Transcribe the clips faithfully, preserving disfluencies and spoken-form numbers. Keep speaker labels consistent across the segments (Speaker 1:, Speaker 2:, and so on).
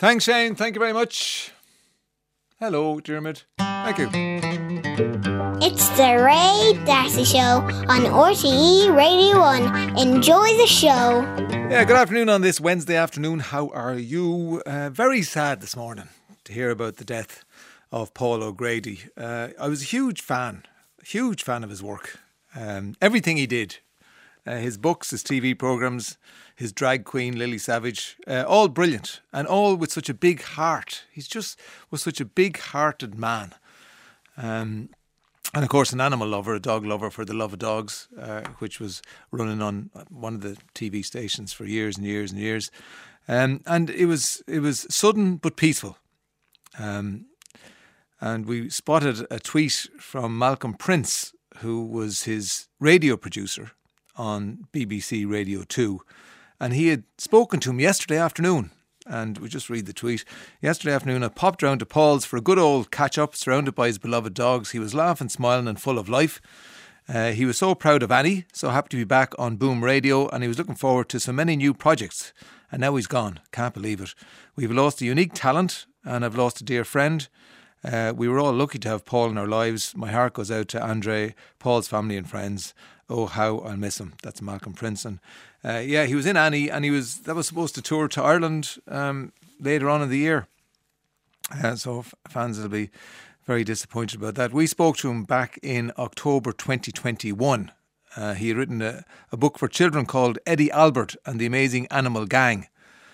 Speaker 1: Thanks, Shane. Thank you very much. Hello, Dermot. Thank you.
Speaker 2: It's the Ray Darcy Show on R T E Radio one. Enjoy the show.
Speaker 1: Yeah, good afternoon on this Wednesday afternoon. How are you? Uh, very sad this morning to hear about the death of Paul O'Grady. Uh, I was a huge fan, huge fan of his work. Um, everything he did. Uh, his books, his T V programmes, his drag queen, Lily Savage, uh, all brilliant and all with such a big heart. He's just was such a big-hearted man. Um, and of course an animal lover, a dog lover for the Love of Dogs, uh, which was running on one of the T V stations for years and years and years. Um, and it was it was sudden but peaceful. Um, and we spotted a tweet from Malcolm Prince, who was his radio producer on B B C Radio two, and he had spoken to him yesterday afternoon. And we just read the tweet. Yesterday afternoon I popped round to Paul's for a good old catch-up, surrounded by his beloved dogs. He was laughing, smiling and full of life. Uh, he was so proud of Annie, so happy to be back on Boom Radio, and he was looking forward to so many new projects. And now he's gone. Can't believe it. We've lost a unique talent, and I've lost a dear friend. Uh, we were all lucky to have Paul in our lives. My heart goes out to Andre, Paul's family and friends. Oh, how I'll miss him. That's Malcolm Prince. And uh, yeah, he was in Annie, and he was that was supposed to tour to Ireland um, later on in the year. Uh, so f- fans will be very disappointed about that. We spoke to him back in October twenty twenty-one. Uh, he had written a, a book for children called Eddie Albert and the Amazing Animal Gang.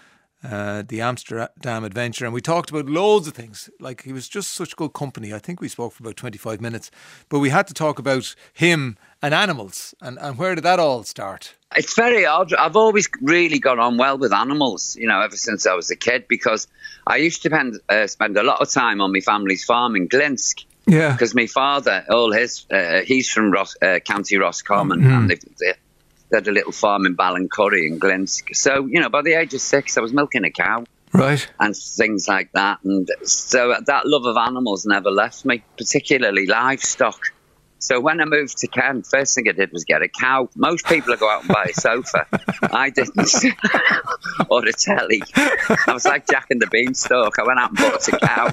Speaker 1: Uh, the Amsterdam Adventure, and we talked about loads of things. Like, he was just such good company. I think we spoke for about twenty-five minutes, but we had to talk about him and animals. And, and where did that all start?
Speaker 3: It's very odd. I've always really got on well with animals, you know, ever since I was a kid, because I used to spend, uh, spend a lot of time on my family's farm in Glinsk.
Speaker 1: Yeah.
Speaker 3: Because my father, all his, uh, he's from Ross, uh, County Roscommon,
Speaker 1: Mm-hmm.
Speaker 3: and they, they They had a little farm in Ballincurry in Glinsk. So, you know, by the age of six, I was milking a cow.
Speaker 1: Right.
Speaker 3: And things like that. And so that love of animals never left me, particularly livestock. So when I moved to Kent, first thing I did was get a cow. Most people would go out and buy a sofa. I didn't. Or a telly. I was like Jack and the Beanstalk. I went out and bought a cow.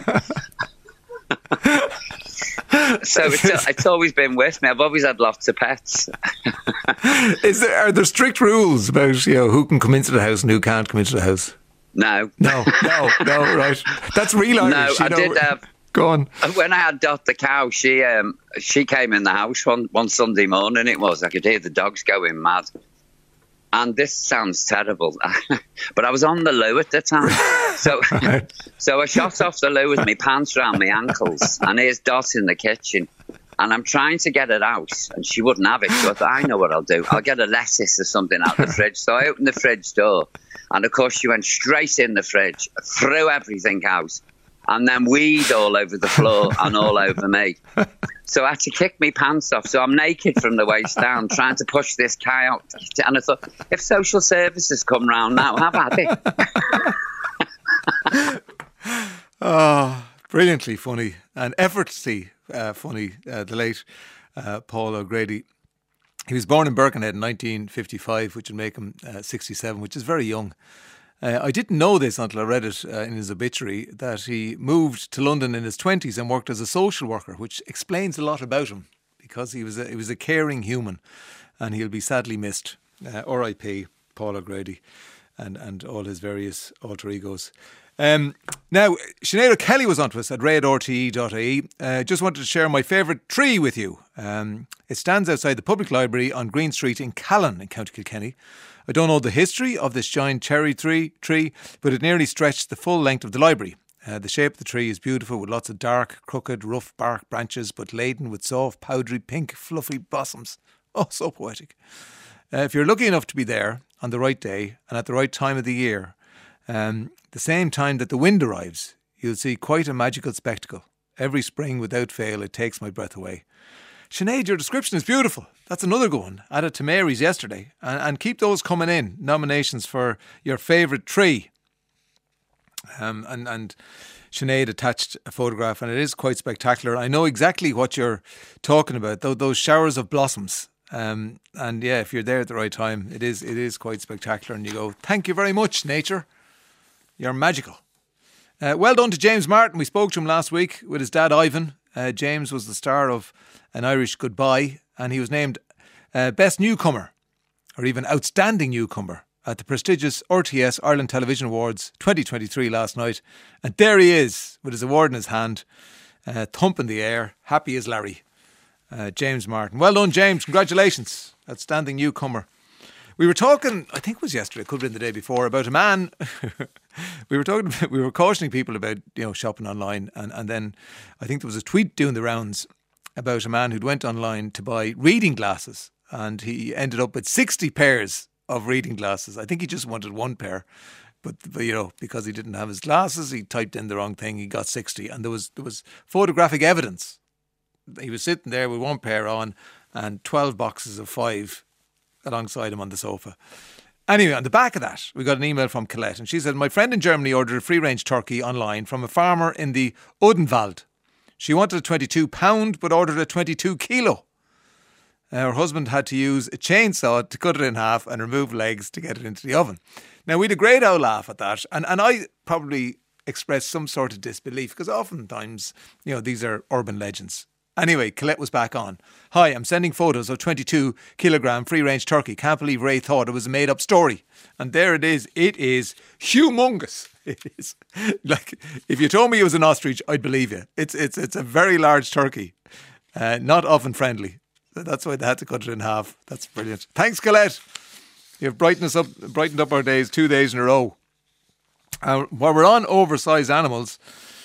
Speaker 3: So it's, it's always been with me. I've always had lots of pets.
Speaker 1: Is there are there strict rules about, you know, who can come into the house and who can't come into the house?
Speaker 3: No.
Speaker 1: No, no, no, right. That's real Irish.
Speaker 3: No,
Speaker 1: you
Speaker 3: I
Speaker 1: know.
Speaker 3: did have...
Speaker 1: Go on.
Speaker 3: When I had Dot the cow, she um, she came in the house one, one Sunday morning. It was. I could hear the dogs going mad. And this sounds terrible, but I was on the loo at the time. So so I shot off the loo with my pants around my ankles, and here's Dot in the kitchen. And I'm trying to get it out, and she wouldn't have it. So I thought, I know what I'll do. I'll get a lettuce or something out of the fridge. So I opened the fridge door, and of course she went straight in the fridge, threw everything out, and then weed all over the floor and all over me. So I had to kick my pants off. So I'm naked from the waist down, trying to push this cow out. And I thought, if social services come round now, have at it.
Speaker 1: Oh, brilliantly funny and effortlessly uh, funny, uh, the late uh, Paul O'Grady. He was born in Birkenhead in nineteen fifty-five, which would make him uh, sixty-seven, which is very young. Uh, I didn't know this until I read it uh, in his obituary, that he moved to London in his twenties and worked as a social worker, which explains a lot about him, because he was a, he was a caring human, and he'll be sadly missed. Uh, R I P Paul O'Grady and, and all his various alter egos. Um, now, Sinead O'Kelly was on to us at ray at r t e dot i e. Uh, just wanted to share my favourite tree with you. Um, it stands outside the Public Library on Green Street in Callan in County Kilkenny. I don't know the history of this giant cherry tree, tree, but it nearly stretched the full length of the library. Uh, the shape of the tree is beautiful, with lots of dark, crooked, rough bark branches, but laden with soft, powdery, pink, fluffy blossoms. Oh, so poetic. Uh, if you're lucky enough to be there on the right day and at the right time of the year, um, the same time that the wind arrives, you'll see quite a magical spectacle. Every spring, without fail, it takes my breath away. Sinead, your description is beautiful. That's another good one. Added to Mary's yesterday. And, and keep those coming in. Nominations for your favourite tree. Um, and, and Sinead attached a photograph, and it is quite spectacular. I know exactly what you're talking about, though, those showers of blossoms. Um, and yeah, if you're there at the right time, it is it is quite spectacular. And you go, thank you very much, nature. You're magical. Uh, well done to James Martin. We spoke to him last week with his dad Ivan. Uh, James was the star of An Irish Goodbye, and he was named uh, Best Newcomer, or even Outstanding Newcomer, at the prestigious R T S Ireland Television Awards twenty twenty-three last night. And there he is, with his award in his hand, uh, thumping the air, happy as Larry. Uh, James Martin. Well done, James. Congratulations. Outstanding Newcomer. We were talking, I think it was yesterday, it could have been the day before, about a man. we were talking, we were cautioning people about, you know, shopping online, and, and then I think there was a tweet doing the rounds about a man who'd went online to buy reading glasses, and he ended up with sixty pairs of reading glasses. I think he just wanted one pair, but, but you know, because he didn't have his glasses, he typed in the wrong thing. He got sixty, and there was there was photographic evidence. He was sitting there with one pair on and twelve boxes of five alongside him on the sofa. Anyway, on the back of that, we got an email from Colette, and she said, my friend in Germany ordered a free-range turkey online from a farmer in the Odenwald. She wanted a twenty-two pound, but ordered a twenty-two kilo. Uh, her husband had to use a chainsaw to cut it in half and remove legs to get it into the oven. Now, we had a great old laugh at that, and, and I probably expressed some sort of disbelief, because oftentimes, you know, these are urban legends. Anyway, Colette was back on. Hi, I'm sending photos of twenty-two kilogram free-range turkey. Can't believe Ray thought it was a made-up story. And there it is. It is humongous. It is. Like, if you told me it was an ostrich, I'd believe you. It's it's it's a very large turkey. Uh, not oven-friendly. That's why they had to cut it in half. That's brilliant. Thanks, Colette. You've brightened us up, brightened up our days two days in a row. Uh, while we're on oversized animals,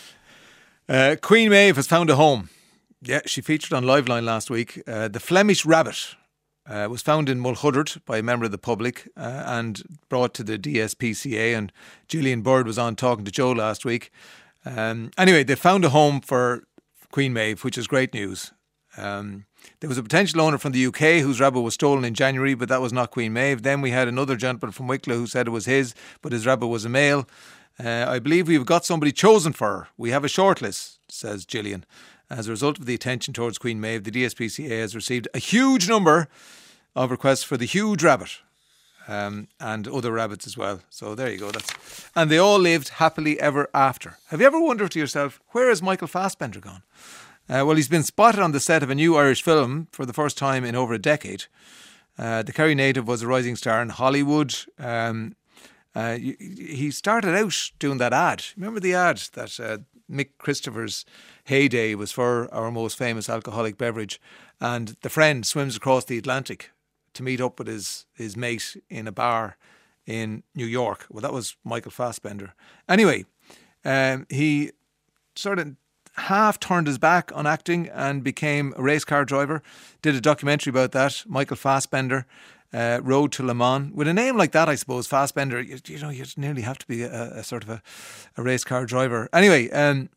Speaker 1: uh, Queen Maeve has found a home. Yeah, she featured on Liveline last week. Uh, the Flemish rabbit uh, was found in Mulhuddard by a member of the public uh, and brought to the D S P C A, and Gillian Bird was on talking to Joe last week. Um, anyway, they found a home for Queen Maeve, which is great news. Um, there was a potential owner from the U K whose rabbit was stolen in January, but that was not Queen Maeve. Then we had another gentleman from Wicklow who said it was his, but his rabbit was a male. Uh, I believe we've got somebody chosen for her. We have a shortlist, says Gillian. As a result of the attention towards Queen Maeve, the D S P C A has received a huge number of requests for the huge rabbit um, and other rabbits as well. So there you go. That's and they all lived happily ever after. Have you ever wondered to yourself, where has Michael Fassbender gone? Uh, well, he's been spotted on the set of a new Irish film for the first time in over a decade. Uh, the Kerry native was a rising star in Hollywood. Um, uh, he started out doing that ad. Remember the ad that uh, Mick Christopher's heyday was for our most famous alcoholic beverage, and the friend swims across the Atlantic to meet up with his, his mate in a bar in New York. Well, that was Michael Fassbender. Anyway, um, he sort of half turned his back on acting and became a race car driver. Did a documentary about that. Michael Fassbender, uh, Road to Le Mans. With a name like that, I suppose, Fassbender, you, you know, you nearly have to be a, a sort of a, a race car driver. Anyway, um,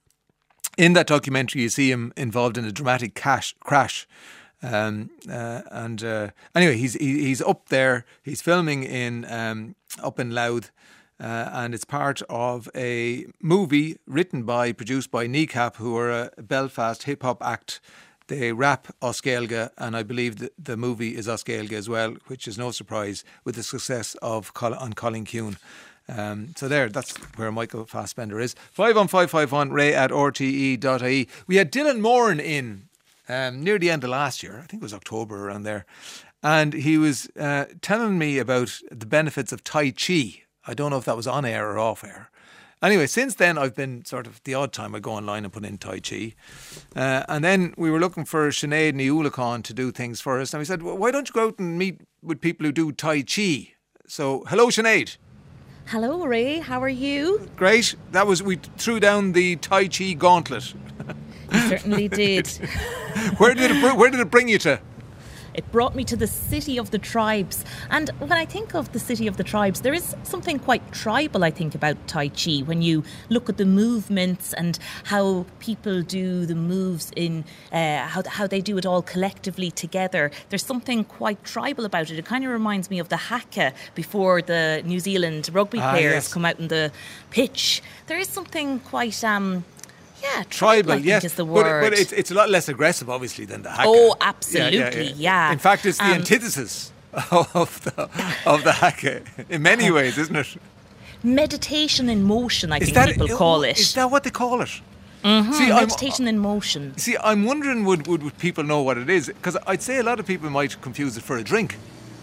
Speaker 1: in that documentary, you see him involved in a dramatic cash, crash. Um, uh, and uh, anyway, he's he, he's up there. He's filming in um, up in Louth. Uh, and it's part of a movie written by, produced by Kneecap, who are a Belfast hip-hop act. They rap Oscailga, and I believe that the movie is Oscailga as well, which is no surprise with the success of Col- on Colin Kuhn. Um, so there, that's where Michael Fassbender is. five one five five one, ray at r t e dot i e. We had Dylan Moran in um, near the end of last year. I think it was October, around there. And he was uh, telling me about the benefits of Tai Chi. I don't know if that was on air or off air. Anyway, since then, I've been sort of the odd time I go online and put in Tai Chi. Uh, and then we were looking for Sinead and Eulacon to do things for us. And we said, well, why don't you go out and meet with people who do Tai Chi? So, hello, Sinead.
Speaker 4: Hello, Ray. How are you?
Speaker 1: Great. That was, we threw down the Tai Chi gauntlet.
Speaker 4: You certainly did.
Speaker 1: Where did it, where did it bring you to?
Speaker 4: It brought me to the City of the Tribes. And when I think of the City of the Tribes, there is something quite tribal, I think, about Tai Chi. When you look at the movements and how people do the moves in, uh, how, how they do it all collectively together, there's something quite tribal about it. It kind of reminds me of the haka before the New Zealand rugby
Speaker 1: ah,
Speaker 4: players
Speaker 1: yes.
Speaker 4: come out on the pitch. There is something quite... Um, Yeah, tribal,
Speaker 1: tribal
Speaker 4: I think
Speaker 1: yes.
Speaker 4: is the
Speaker 1: but,
Speaker 4: word.
Speaker 1: but it's, it's a lot less aggressive, obviously, than the haka.
Speaker 4: Oh, absolutely, yeah.
Speaker 1: yeah, yeah.
Speaker 4: yeah.
Speaker 1: In fact, it's the
Speaker 4: um,
Speaker 1: antithesis of the, of the haka in many ways, isn't it?
Speaker 4: Meditation in motion, I
Speaker 1: Is
Speaker 4: think
Speaker 1: that
Speaker 4: people
Speaker 1: oh,
Speaker 4: call it.
Speaker 1: Is that what they call it?
Speaker 4: Mm-hmm.
Speaker 1: See, I'm-
Speaker 4: Meditation in motion.
Speaker 1: See, I'm wondering would, would, would people know what it is? Because I'd say a lot of people might confuse it for a drink.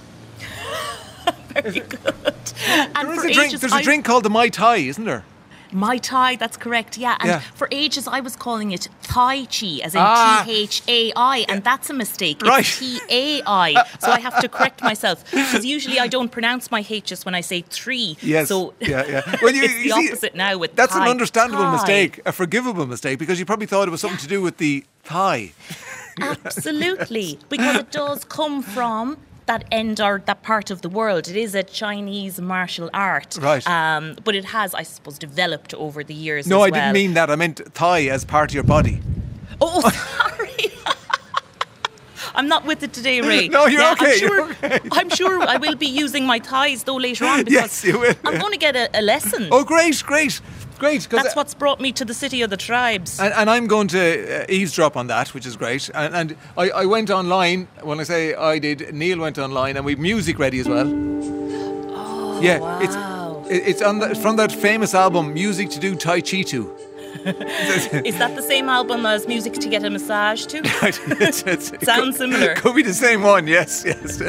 Speaker 4: Very good. And
Speaker 1: There is
Speaker 4: for
Speaker 1: a drink.
Speaker 4: ages,
Speaker 1: There's a
Speaker 4: I-
Speaker 1: drink called the Mai Tai, isn't there?
Speaker 4: Mai Tai, that's correct, yeah. And
Speaker 1: Yeah.
Speaker 4: for ages I was calling it Tai Chi, as in
Speaker 1: Ah.
Speaker 4: T H A I, and that's a mistake.
Speaker 1: Right.
Speaker 4: It's T A I. So I have to correct myself. Because usually I don't pronounce my H's when I say three.
Speaker 1: Yes.
Speaker 4: So
Speaker 1: yeah, yeah. Well, you,
Speaker 4: it's
Speaker 1: you
Speaker 4: the
Speaker 1: see,
Speaker 4: opposite now with
Speaker 1: That's
Speaker 4: Thai.
Speaker 1: an understandable
Speaker 4: Thai.
Speaker 1: mistake, a forgivable mistake, because you probably thought it was something to do with the thigh.
Speaker 4: Absolutely. Because it does come from that end or that part of the world. It is a Chinese martial art.
Speaker 1: Right.
Speaker 4: Um, but it has, I suppose, developed over the years
Speaker 1: No,
Speaker 4: as
Speaker 1: I
Speaker 4: well.
Speaker 1: didn't mean that. I meant thigh as part of your body.
Speaker 4: Oh, sorry. I'm not with it today, Ray.
Speaker 1: No, you're
Speaker 4: Yeah,
Speaker 1: okay,
Speaker 4: I'm sure,
Speaker 1: you're okay.
Speaker 4: I'm sure I will be using my thighs though later on because
Speaker 1: Yes, you will.
Speaker 4: I'm going to get a, a lesson.
Speaker 1: Oh, great, great, great. 'cause
Speaker 4: That's
Speaker 1: I-
Speaker 4: what's brought me to the city of the tribes.
Speaker 1: And, and I'm going to uh, eavesdrop on that, which is great. And, and I, I went online. When I say I did, Neil went online, and we've music ready as well.
Speaker 4: Oh,
Speaker 1: yeah,
Speaker 4: wow.
Speaker 1: it's it- it's on the, from that famous album, Music to Do Tai Chi To.
Speaker 4: Is that the same album as Music to Get a Massage to?
Speaker 1: It's- it's- it
Speaker 4: Sounds
Speaker 1: could-
Speaker 4: similar.
Speaker 1: Could be the same one. Yes, yes.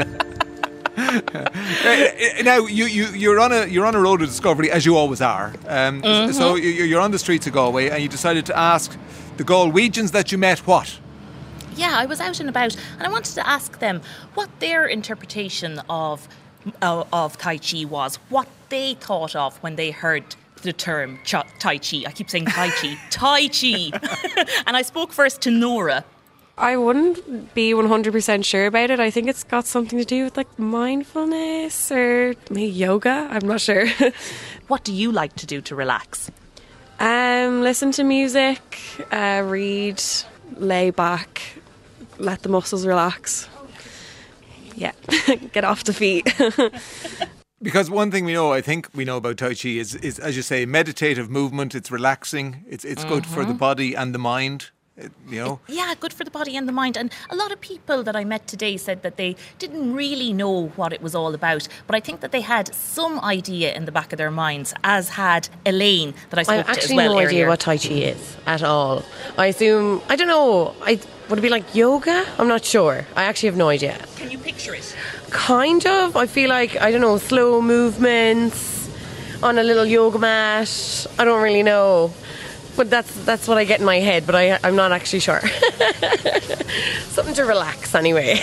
Speaker 1: Uh, now you, you you're on a you're on a road of discovery, as you always are. Um,
Speaker 4: Mm-hmm.
Speaker 1: So you, you're on the streets of Galway, and you decided to ask the Galwegians that you met what.
Speaker 4: Yeah, I was out and about, and I wanted to ask them what their interpretation of uh, of Tai Chi was, what they thought of when they heard the term ch- Tai Chi. I keep saying Tai Chi, Tai Chi, and I spoke first to Nora.
Speaker 5: I wouldn't be one hundred percent sure about it. I think it's got something to do with like mindfulness or maybe yoga. I'm not sure.
Speaker 4: What do you like to do to relax?
Speaker 5: um, listen to music, uh, read, lay back, let the muscles relax. Yeah, get off the feet.
Speaker 1: Because one thing we know, I think we know about Tai Chi is, is as you say, meditative movement. It's relaxing. It's it's good for the body and the mind. It- you know.
Speaker 4: Yeah, good for the body and the mind. And a lot of people that I met today said that they didn't really know what it was all about. But I think that they had some idea in the back of their minds, as had Elaine that I
Speaker 6: I
Speaker 4: spoke
Speaker 6: have
Speaker 4: to as
Speaker 6: actually
Speaker 4: well
Speaker 6: no
Speaker 4: earlier.
Speaker 6: idea what Tai Chi is at all. I assume, I don't know, I would it be like yoga? I'm not sure. I actually have no idea.
Speaker 4: Can you picture it?
Speaker 6: Kind of. I feel like, I don't know, slow movements on a little yoga mat. I don't really know. But that's that's what I get in my head, but I, I'm not actually sure. Something to relax anyway.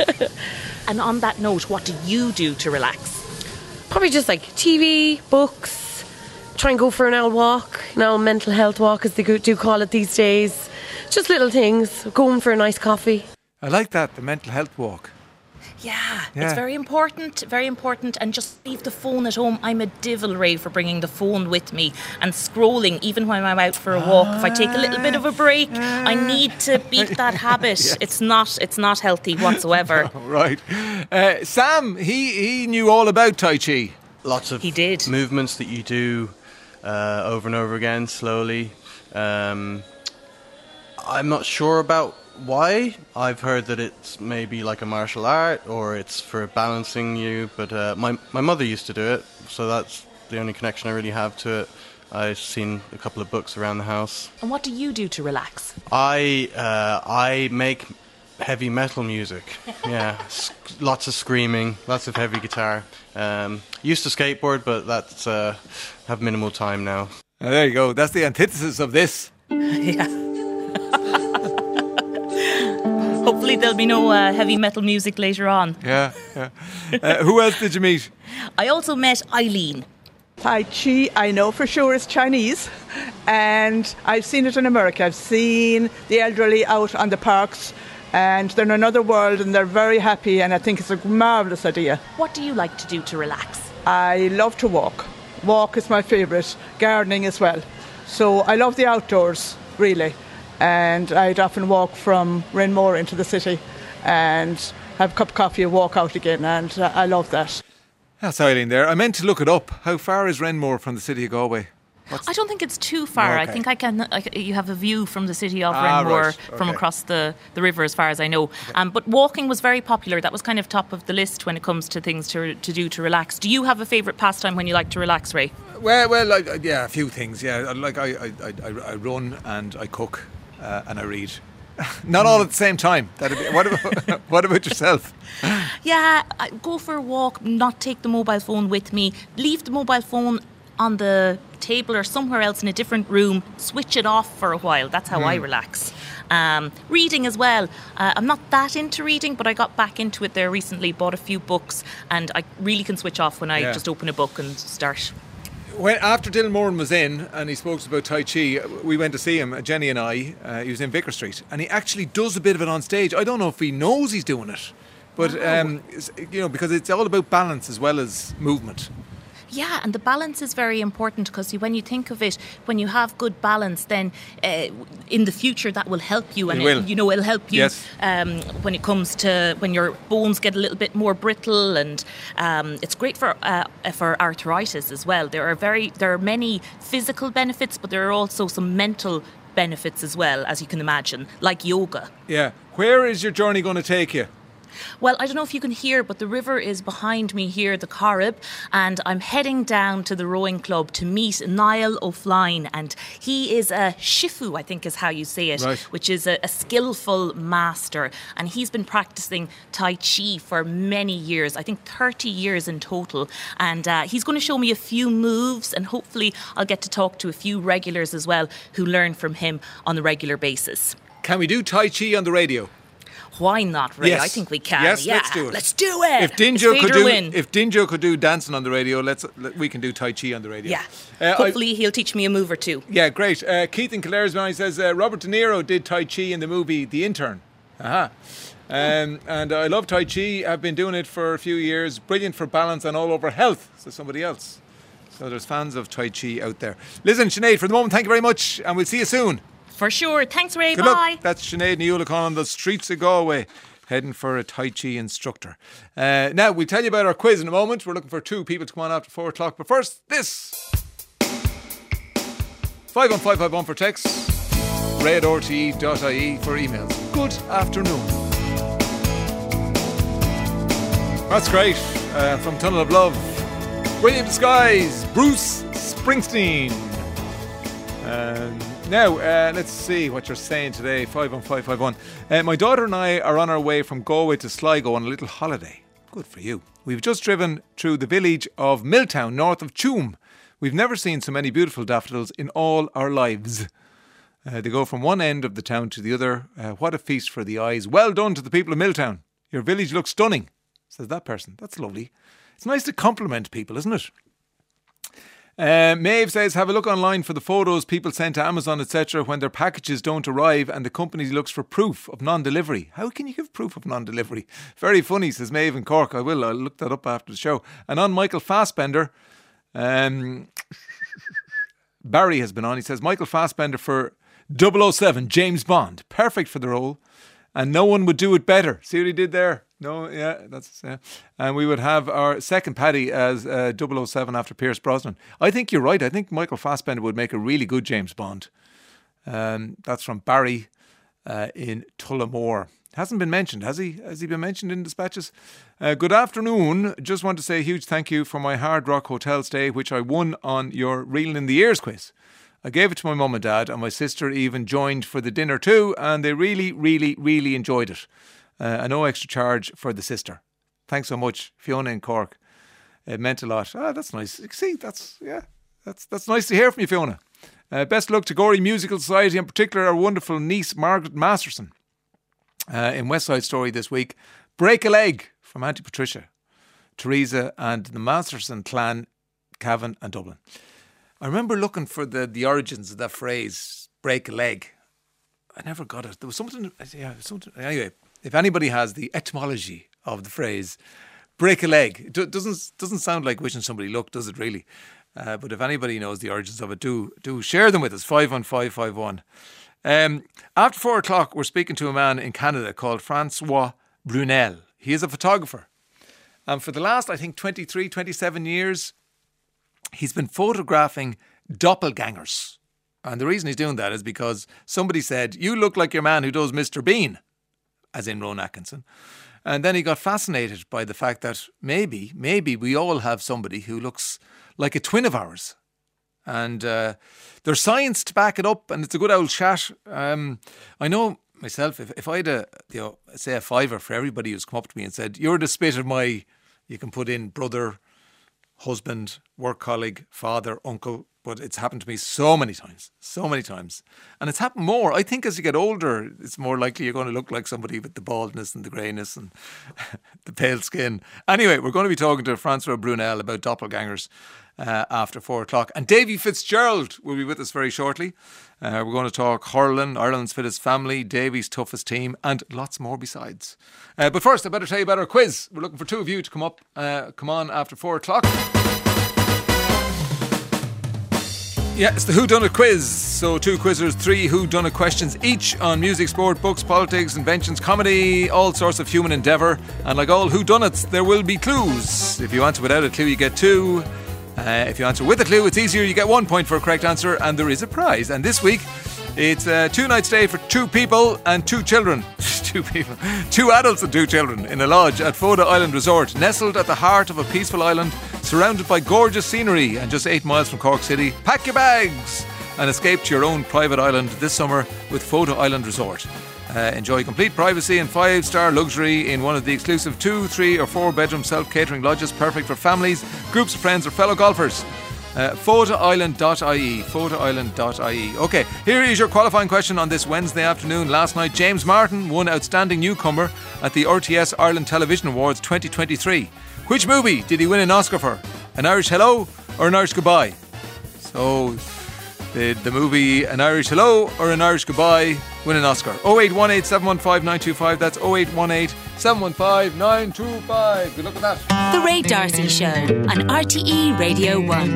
Speaker 4: And on that note, what do you do to relax?
Speaker 6: Probably just like T V, books, try and go for an old walk, an old mental health walk as they go- do call it these days. Just little things, going for a nice coffee.
Speaker 1: I like that, the mental health walk.
Speaker 4: Yeah,
Speaker 1: Yeah.
Speaker 4: it's very important, very important. And just leave the phone at home. I'm a devil, Ray, for bringing the phone with me and scrolling, even when I'm out for a walk. If I take a little bit of a break, I need to beat that habit.
Speaker 1: Yes.
Speaker 4: It's not, it's not healthy whatsoever.
Speaker 1: Right. Uh, Sam, he, he knew all about Tai Chi.
Speaker 7: Lots of
Speaker 4: He did.
Speaker 7: movements that you do uh, over and over again, slowly. Um, I'm not sure about why. I've heard that it's maybe like a martial art or it's for balancing you, but uh, my my mother used to do it, so that's the only connection I really have to it. I've seen a couple of books around the house.
Speaker 4: And what do you do to relax?
Speaker 7: I uh, I make heavy metal music. Yeah, S- lots of screaming, lots of heavy guitar. Um, used to skateboard, but that's uh, have minimal time now.
Speaker 1: Uh, there you go. That's the antithesis of this.
Speaker 4: Yeah. Hopefully there'll be no uh, heavy metal music later on.
Speaker 1: Yeah. yeah. Uh, who else did you meet?
Speaker 4: I also met Eileen.
Speaker 8: Tai Chi, I know for sure is Chinese, and I've seen it in America. I've seen the elderly out on the parks, and they're in another world, and they're very happy, and I think it's a marvellous idea.
Speaker 4: What do you like to do to relax?
Speaker 8: I love to walk. Walk is my favourite, gardening as well. So I love the outdoors, really, and I'd often walk from Rainmore into the city and have a cup of coffee and walk out again, and uh, I love that.
Speaker 1: That's Eileen there. I meant to look it up. How far is Renmore from the city of Galway? What's
Speaker 4: I don't think it's too far.
Speaker 1: Okay.
Speaker 4: I think I can. I, c- you have a view from the city of
Speaker 1: Ah,
Speaker 4: Renmore
Speaker 1: right.
Speaker 4: from
Speaker 1: Okay.
Speaker 4: across the, the river, as far as I know. Um, but walking was very popular. That was kind of top of the list when it comes to things to to do to relax. Do you have a favourite pastime when you like to relax, Ray?
Speaker 1: Well, well, I, yeah, a few things. Yeah, like I, I, I, I run and I cook uh, and I read. Not all at the same time. That'd be, what about what about yourself?
Speaker 4: Yeah, I go for a walk, not take the mobile phone with me, leave the mobile phone on the table or somewhere else in a different room, switch it off for a while. That's how mm. I relax. Um, reading as well. Uh, I'm not that into reading, but I got back into it there recently, bought a few books, and I really can switch off when I yeah. just open a book and start.
Speaker 1: When, after Dylan Moran was in and he spoke about Tai Chi, we went to see him, Jenny and I. Uh, he was in Vicar Street, and he actually does a bit of it on stage. I don't know if he knows he's doing it, but oh. um, you know, because it's all about balance as well as movement.
Speaker 4: Yeah, and the balance is very important because when you think of it, when you have good balance, then uh, in the future that will help you, and
Speaker 1: it will.
Speaker 4: It, you know it'll help you
Speaker 1: yes.
Speaker 4: um, when it comes to when your bones get a little bit more brittle, and um, it's great for uh, for arthritis as well. There are very there are many physical benefits, but there are also some mental benefits as well, as you can imagine, like yoga.
Speaker 1: Yeah, where is your journey going to take you?
Speaker 4: Well, I don't know if you can hear, but the river is behind me here, the Corrib, and I'm heading down to the rowing club to meet Niall O'Flynn, and he is a shifu, I think is how you say it,
Speaker 1: right.
Speaker 4: which is a, a skillful master, and he's been practicing Tai Chi for many years, I think thirty years in total, and uh, he's going to show me a few moves, and hopefully I'll get to talk to a few regulars as well who learn from him on a regular basis.
Speaker 1: Can we do Tai Chi on the radio?
Speaker 4: Why not, Ray?
Speaker 1: Yes.
Speaker 4: I think we can.
Speaker 1: Yes,
Speaker 4: yeah.
Speaker 1: let's do it.
Speaker 4: Let's do it.
Speaker 1: If Dinjo could do,
Speaker 4: win.
Speaker 1: if Dinjo could do dancing on the radio, let's we can do Tai Chi on the radio.
Speaker 4: Yeah.
Speaker 1: Uh,
Speaker 4: Hopefully
Speaker 1: I,
Speaker 4: he'll teach me a move or two.
Speaker 1: Yeah, great. Uh, Keith in Kildare he says uh, Robert De Niro did Tai Chi in the movie The Intern. Aha. Um, and I love Tai Chi. I've been doing it for a few years. Brilliant for balance and all over health. So somebody else. So there's fans of Tai Chi out there. Listen, Sinead, for the moment, thank you very much, and we'll see you soon.
Speaker 4: For sure. Thanks, Ray.
Speaker 1: Good
Speaker 4: Bye.
Speaker 1: Luck. That's Sinead Niulican on the streets of Galway, heading for a Tai Chi instructor. Uh, now, we'll tell you about our quiz in a moment. We're looking for two people to come on after four o'clock. But first, this. five one five five one for texts. ray at r t e dot i e for emails. Good afternoon. That's great. Uh, from Tunnel of Love. William Skies. Bruce Springsteen. Um... Now, uh, let's see what you're saying today. five one five five one. Uh, my daughter and I are on our way from Galway to Sligo on a little holiday. Good for you. We've just driven through the village of Milltown, north of Tuam. We've never seen so many beautiful daffodils in all our lives. Uh, they go from one end of the town to the other. Uh, what a feast for the eyes. Well done to the people of Milltown. Your village looks stunning, says that person. That's lovely. It's nice to compliment people, isn't it? Uh, Maeve says, have a look online for the photos people send to Amazon, et cetera when their packages don't arrive and the company looks for proof of non-delivery. How can you give proof of non-delivery? Very funny, says Maeve in Cork. I will. I'll look that up after the show. And on Michael Fassbender, um, Barry has been on. He says, Michael Fassbender for double oh seven, James Bond. Perfect for the role. And no one would do it better. See what he did there? No, yeah, that's yeah. And we would have our second Paddy as uh, double oh seven after Pierce Brosnan. I think you're right. I think Michael Fassbender would make a really good James Bond. Um, that's from Barry uh, in Tullamore. Hasn't been mentioned, has he? Has he been mentioned in dispatches? Uh, good afternoon. Just want to say a huge thank you for my Hard Rock Hotel stay, which I won on your Reeling in the Ears quiz. I gave it to my mum and dad, and my sister even joined for the dinner too, and they really, really, really enjoyed it. Uh, and no extra charge for the sister. Thanks so much, Fiona in Cork. It meant a lot. Ah, that's nice. See, that's yeah, that's that's nice to hear from you, Fiona. Uh, best luck to Gorey Musical Society, in particular our wonderful niece Margaret Masterson. Uh, in West Side Story this week, Break a Leg from Auntie Patricia, Teresa, and the Masterson clan, Cavan and Dublin. I remember looking for the, the origins of that phrase, break a leg. I never got it. There was something, yeah, something. Anyway, if anybody has the etymology of the phrase, break a leg, it do, doesn't doesn't sound like wishing somebody luck, does it really? Uh, but if anybody knows the origins of it, do do share them with us. five one five five one. Um, after four o'clock, we're speaking to a man in Canada called Francois Brunel. He is a photographer. And for the last, I think, twenty-three, twenty-seven years, he's been photographing doppelgangers. And the reason he's doing that is because somebody said, you look like your man who does Mister Bean, as in Rowan Atkinson. And then he got fascinated by the fact that maybe, maybe we all have somebody who looks like a twin of ours. and uh, there's science to back it up, and it's a good old chat. Um, I know myself, if, if I had a, you know, say a fiver for everybody who's come up to me and said, you're the spit of my, you can put in brother, husband, work colleague, father, uncle, but it's happened to me so many times, so many times. And it's happened more. I think as you get older, it's more likely you're going to look like somebody with the baldness and the greyness and the pale skin. Anyway, we're going to be talking to Francois Brunel about doppelgangers uh, after four o'clock. And Davy Fitzgerald will be with us very shortly. Uh, we're going to talk hurling, Ireland's fittest family, Davy's toughest team, and lots more besides. Uh, but first, I better tell you about our quiz. We're looking for two of you to come up, uh, come on after four o'clock. Yeah, it's the Who Done It quiz. So two quizzers, three Who Done It questions each on music, sport, books, politics, inventions, comedy, all sorts of human endeavour. And like all Who Done It's, there will be clues. If you answer without a clue, you get two. Uh, if you answer with a clue, it's easier. You get one point for a correct answer, and there is a prize. And this week, it's a two-night stay for two people and two children. two people, two adults and two children in a lodge at Foda Island Resort, nestled at the heart of a peaceful island, surrounded by gorgeous scenery and just eight miles from Cork City. Pack your bags and escape to your own private island this summer with Foda Island Resort. Uh, enjoy complete privacy and five-star luxury in one of the exclusive two, three or four bedroom self-catering lodges, perfect for families, groups of friends or fellow golfers. Uh, foda island dot I E foda island dot I E. Okay, here is your qualifying question on this Wednesday afternoon. Last night, James Martin won Outstanding Newcomer at the R T S Ireland Television Awards twenty twenty-three. Which movie did he win an Oscar for? An Irish Hello or An Irish Goodbye? So, did the movie An Irish Hello or An Irish Goodbye win an Oscar? oh eight one eight, seven one five, nine two five. That's oh eight one eight, seven one five, nine two five. Good luck with that.
Speaker 9: The Ray D'Arcy Show on R T E Radio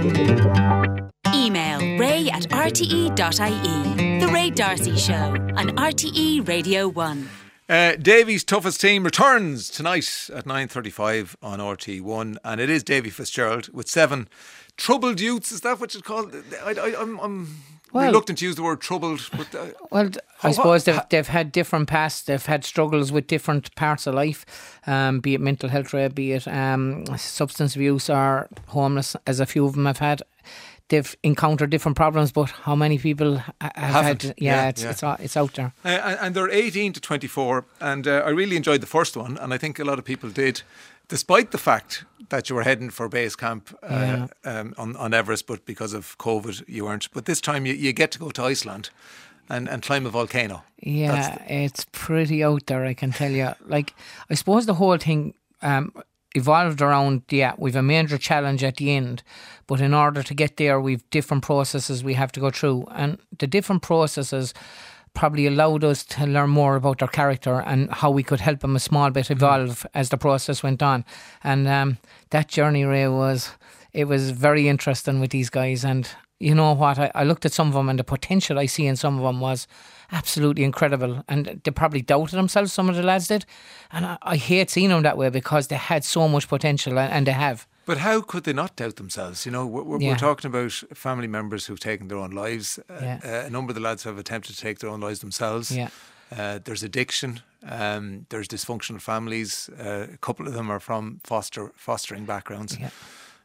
Speaker 9: one. Email ray at r t e dot I E. The Ray D'Arcy Show on R T E Radio one.
Speaker 1: Uh, Davy's toughest team returns tonight at nine thirty-five on R T one, and it is Davy Fitzgerald with seven troubled youths. Is that what it's called? I, I, I'm, I'm well, reluctant to use the word troubled. But, uh,
Speaker 10: well, I suppose they've, they've had different pasts. They've had struggles with different parts of life, um, be it mental health, be it um, substance abuse or homeless, as a few of them have had. They've encountered different problems, but how many people have
Speaker 1: Haven't.
Speaker 10: had? Yeah,
Speaker 1: yeah,
Speaker 10: it's,
Speaker 1: yeah.
Speaker 10: it's it's out there.
Speaker 1: Uh, and, and they're eighteen to twenty-four, and uh, I really enjoyed the first one, and I think a lot of people did, despite the fact that you were heading for base camp uh,
Speaker 10: Yeah.
Speaker 1: um, on, on Everest, but because of COVID you weren't. But this time you, you get to go to Iceland and, and climb a volcano.
Speaker 10: Yeah, it's pretty out there, I can tell you. Like, I suppose the whole thing um, evolved around, yeah, we've a major challenge at the end, but in order to get there, we've different processes we have to go through. And the different processes probably allowed us to learn more about their character and how we could help them a small bit evolve mm. as the process went on. And um, that journey, Ray, was, it was very interesting with these guys. And you know what, I, I looked at some of them, and the potential I see in some of them was absolutely incredible. And they probably doubted themselves, some of the lads did. And I, I hate seeing them that way, because they had so much potential, and, and they have.
Speaker 1: But how could they not doubt themselves? You know, we're, we're,
Speaker 10: Yeah.
Speaker 1: we're talking about family members who've taken their own lives. Uh,
Speaker 10: Yeah.
Speaker 1: uh, a number of the lads have attempted to take their own lives themselves.
Speaker 10: Yeah.
Speaker 1: Uh, there's addiction. Um, there's dysfunctional families. Uh, a couple of them are from foster fostering backgrounds.
Speaker 10: Yeah.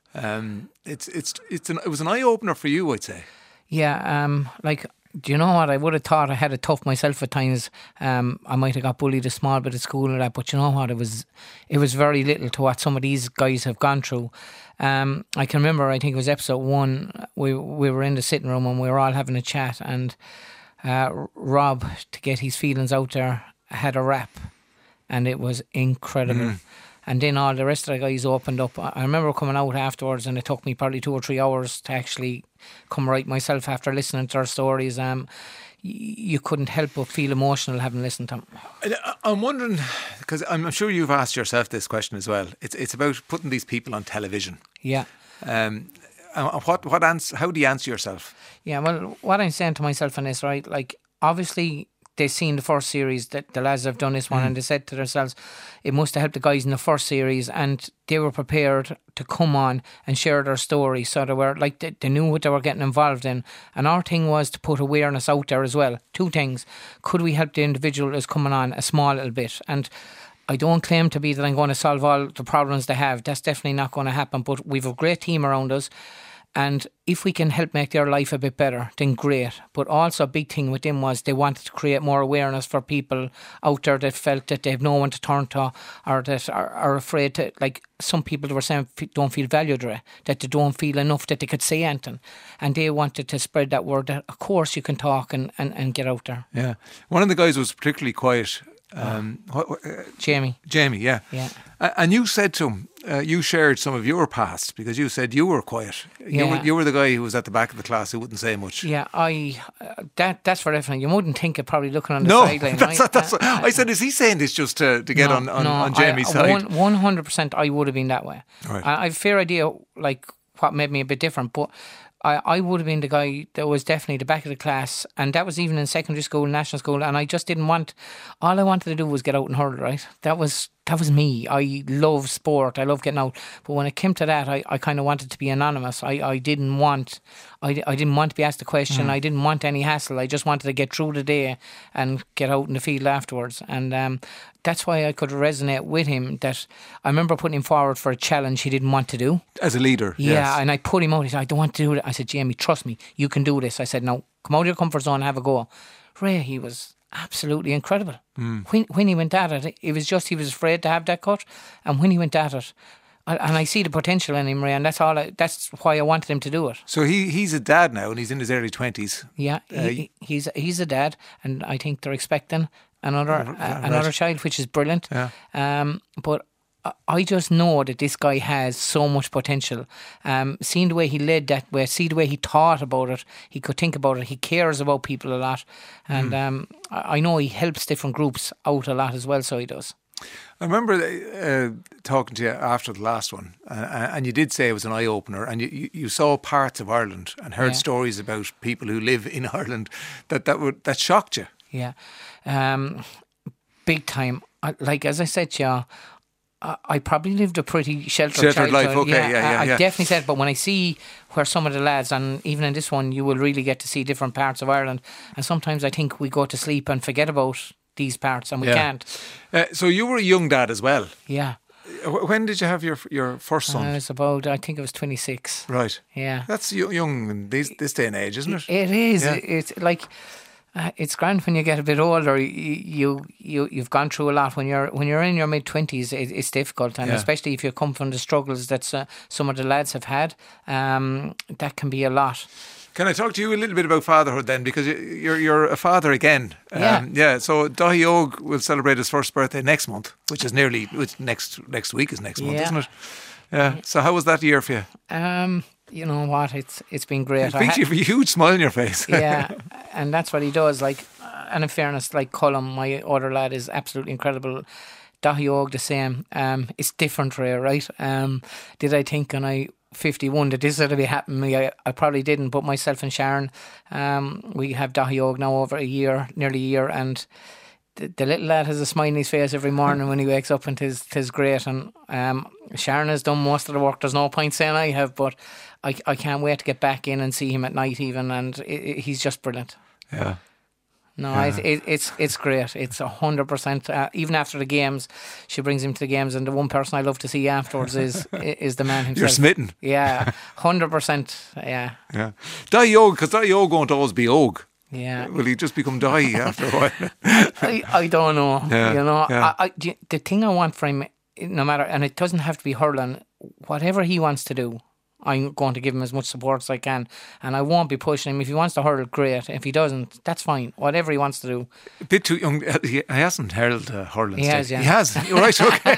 Speaker 1: Um, it's it's it's an, it was an eye opener for you, I'd say.
Speaker 10: Yeah, um, like, do you know what? I would have thought I had it tough myself at times. Um, I might have got bullied a small bit at school and that, but you know what? It was, it was very little to what some of these guys have gone through. Um, I can remember, I think it was episode one. We we were in the sitting room and we were all having a chat, and uh, Rob, to get his feelings out there, had a rap, and it was incredible. Mm. And then all the rest of the guys opened up. I remember coming out afterwards, and it took me probably two or three hours to actually come right myself after listening to their stories. Um, you couldn't help but feel emotional having listened to them.
Speaker 1: I'm wondering, because I'm sure you've asked yourself this question as well. It's it's about putting these people on television.
Speaker 10: Yeah.
Speaker 1: Um, and what what answer? How do you answer yourself?
Speaker 10: Yeah. Well, what I'm saying to myself on this, right? Like, obviously, they've seen the first series, that the lads have done this one, mm. and they said to themselves, it must have helped the guys in the first series, and they were prepared to come on and share their story. So they were like, they, they knew what they were getting involved in. And our thing was to put awareness out there as well. Two things: could we help the individual who's coming on a small little bit? And I don't claim to be that I'm going to solve all the problems they have. That's definitely not going to happen. But we've a great team around us. And if we can help make their life a bit better, then great. But also a big thing with them was they wanted to create more awareness for people out there that felt that they have no one to turn to, or that are, are afraid to, like some people that were saying don't feel valued, that they don't feel enough that they could say anything. And they wanted to spread that word that of course you can talk and, and, and get out there.
Speaker 1: Yeah. One of the guys was particularly quiet. Um,
Speaker 10: oh.
Speaker 1: what, uh,
Speaker 10: Jamie.
Speaker 1: Jamie, yeah.
Speaker 10: Yeah.
Speaker 1: Uh, and you said to him, uh, you shared some of your past because you said you were quiet.
Speaker 10: Yeah.
Speaker 1: You were, you were the guy who was at the back of the class who wouldn't say much.
Speaker 10: Yeah, I uh, that that's for definitely. You wouldn't think it probably looking on the
Speaker 1: no,
Speaker 10: sideline.
Speaker 1: that's,
Speaker 10: right?
Speaker 1: that's,
Speaker 10: uh,
Speaker 1: that's, I said, is he saying this just to, to get
Speaker 10: no,
Speaker 1: on, on,
Speaker 10: no,
Speaker 1: on Jamie's
Speaker 10: I,
Speaker 1: side?
Speaker 10: One hundred percent, I would have been that way.
Speaker 1: Right.
Speaker 10: I, I have a fair idea, like what made me a bit different, but I, I would have been the guy that was definitely the back of the class, and that was even in secondary school, national school, and I just didn't want. All I wanted to do was get out and hurl. Right, that was that was me. I love sport. I love getting out. But when it came to that, I, I kind of wanted to be anonymous. I, I didn't want. I, I didn't want to be asked a question. Mm. I didn't want any hassle. I just wanted to get through the day and get out in the field afterwards. And um, that's why I could resonate with him. That I remember putting him forward for a challenge he didn't want to do
Speaker 1: as a leader.
Speaker 10: Yeah,
Speaker 1: yes.
Speaker 10: And I put him out. He said, "I don't want to do it." I said, "Jamie, trust me, you can do this." I said, "No, come out of your comfort zone and have a go." Ray, he was absolutely incredible. Mm. When when he went at it, it was just he was afraid to have that cut, and when he went at it, I, and I see the potential in him, Ray, and that's all. I, that's why I wanted him to do it.
Speaker 1: So he he's a dad now, and he's in his early twenties.
Speaker 10: Yeah, uh, he, he's he's a dad, and I think they're expecting another uh, right. another child, which is brilliant. Yeah. Um, but I just know that this guy has so much potential. Um, seeing the way he led that way, see the way he thought about it, he could think about it, he cares about people a lot. And mm. um, I know he helps different groups out a lot as well, so he does.
Speaker 1: I remember uh, talking to you after the last one, uh, and you did say it was an eye-opener, and you, you saw parts of Ireland and heard yeah. stories about people who live in Ireland that, that, were, that shocked you.
Speaker 10: Yeah, um, big time. Like, as I said to you, I probably lived a pretty sheltered,
Speaker 1: sheltered life. Okay, yeah, yeah, yeah.
Speaker 10: I
Speaker 1: yeah.
Speaker 10: definitely said. But when I see where some of the lads, and even in this one, you will really get to see different parts of Ireland. And sometimes I think we go to sleep and forget about these parts, and we yeah. can't.
Speaker 1: Uh, so you were a young dad as well.
Speaker 10: Yeah.
Speaker 1: When did you have your your first son?
Speaker 10: Uh, it was about, I think it was twenty-six.
Speaker 1: Right.
Speaker 10: Yeah.
Speaker 1: That's young in this this day and age, isn't it?
Speaker 10: It is. Yeah. It's like. Uh, it's grand when you get a bit older. You, you you you've gone through a lot. When you're when you're in your mid twenties, it, it's difficult, and yeah. especially if you come from the struggles that uh, some of the lads have had, um, that can be a lot.
Speaker 1: Can I talk to you a little bit about fatherhood then? Because you're you're a father again.
Speaker 10: Yeah.
Speaker 1: Um, yeah. So Dahi Og will celebrate his first birthday next month, which is nearly which next next week is next month,
Speaker 10: yeah.
Speaker 1: isn't it? Yeah. So how was that year for you?
Speaker 10: Um. You know what? It's it's been great.
Speaker 1: I think you have a huge smile on your face.
Speaker 10: Yeah, and that's what he does. Like, and in fairness, like Colm, my other lad, is absolutely incredible. Dahi Og the same. Um, it's different, Ray, right? Um, did I think when I fifty-one that this would be happening to me? I, I probably didn't. But myself and Sharon, um, we have Dahi Og now over a year, nearly a year, and the, the little lad has a smile on his face every morning when he wakes up, and tis tis great. And um, Sharon has done most of the work. There's no point saying I have, but I I can't wait to get back in and see him at night even, and it, it, he's just brilliant.
Speaker 1: Yeah.
Speaker 10: No,
Speaker 1: yeah.
Speaker 10: it, it, it's it's great. It's a hundred percent. Even after the games, she brings him to the games, and the one person I love to see afterwards is is the man himself.
Speaker 1: You're smitten.
Speaker 10: Yeah, hundred percent. Yeah.
Speaker 1: Yeah. Dahi Og, because Dahi Og won't always be Og.
Speaker 10: Yeah.
Speaker 1: Will he just become Dahi after a while?
Speaker 10: I, I don't know.
Speaker 1: Yeah.
Speaker 10: You know,
Speaker 1: yeah.
Speaker 10: I, I, the thing I want from him, no matter, and it doesn't have to be hurling, whatever he wants to do, I'm going to give him as much support as I can, and I won't be pushing him. If he wants to hurl, great. If he doesn't, that's fine. Whatever he wants to do.
Speaker 1: A bit too young. He hasn't hurled uh, hurling.
Speaker 10: He has, yeah.
Speaker 1: He has. You're right. Okay.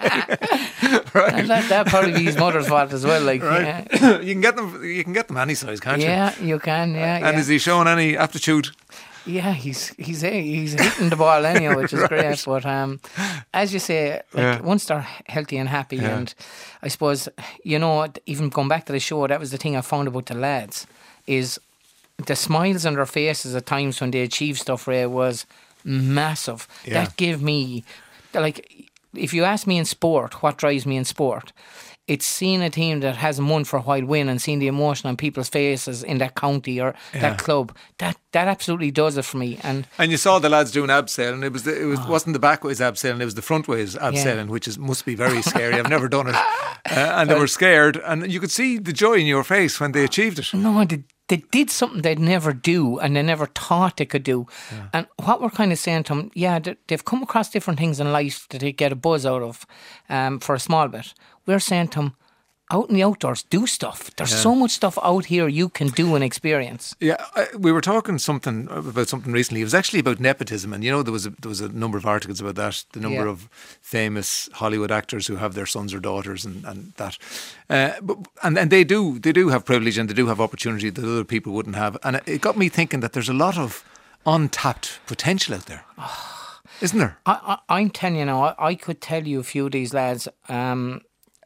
Speaker 1: Right.
Speaker 10: And that that probably be his mother's fault as well. Like,
Speaker 1: right.
Speaker 10: yeah.
Speaker 1: You can get them. You can get them any size, can't you?
Speaker 10: Yeah, you can. Yeah.
Speaker 1: And
Speaker 10: yeah.
Speaker 1: is he showing any aptitude?
Speaker 10: Yeah, he's he's he's hitting the ball anyhow, which is right. great. But um, as you say, like
Speaker 1: yeah.
Speaker 10: once they're healthy and happy,
Speaker 1: yeah.
Speaker 10: and I suppose, you know, even going back to the show, that was the thing I found about the lads, is the smiles on their faces at times when they achieve stuff, Ray, was massive. Yeah. That gave me, like, if you ask me in sport, what drives me in sport, it's seeing a team that hasn't won for a while win and seeing the emotion on people's faces in that county or
Speaker 1: Yeah.
Speaker 10: that club. That that absolutely does it for me. And
Speaker 1: And you saw the lads doing abseiling. It was the, it was wasn't the back ways abseiling. It was the front ways abseiling, which is must be very scary. I've never done it, uh, and they were scared. And you could see the joy in your face when they achieved it.
Speaker 10: no, they, they did something they'd never do and they never thought they could do. And what we're kind of saying to them, yeah, they- they've come across different things in life that they get a buzz out of um, for a small bit. We're saying to them, out in the outdoors, do stuff. There's so much stuff out here you can do and experience.
Speaker 1: Yeah, I, we were talking something about something recently. It was actually about nepotism, and you know there was a, there was a number of articles about that. The number
Speaker 10: Yeah.
Speaker 1: of famous Hollywood actors who have their sons or daughters, and and that, uh, but, and and they do they do have privilege and they do have opportunity that other people wouldn't have. And it, it got me thinking that there's a lot of untapped potential out there, isn't there?
Speaker 10: I, I, I'm telling you now, I, I could tell you a few of these lads, um,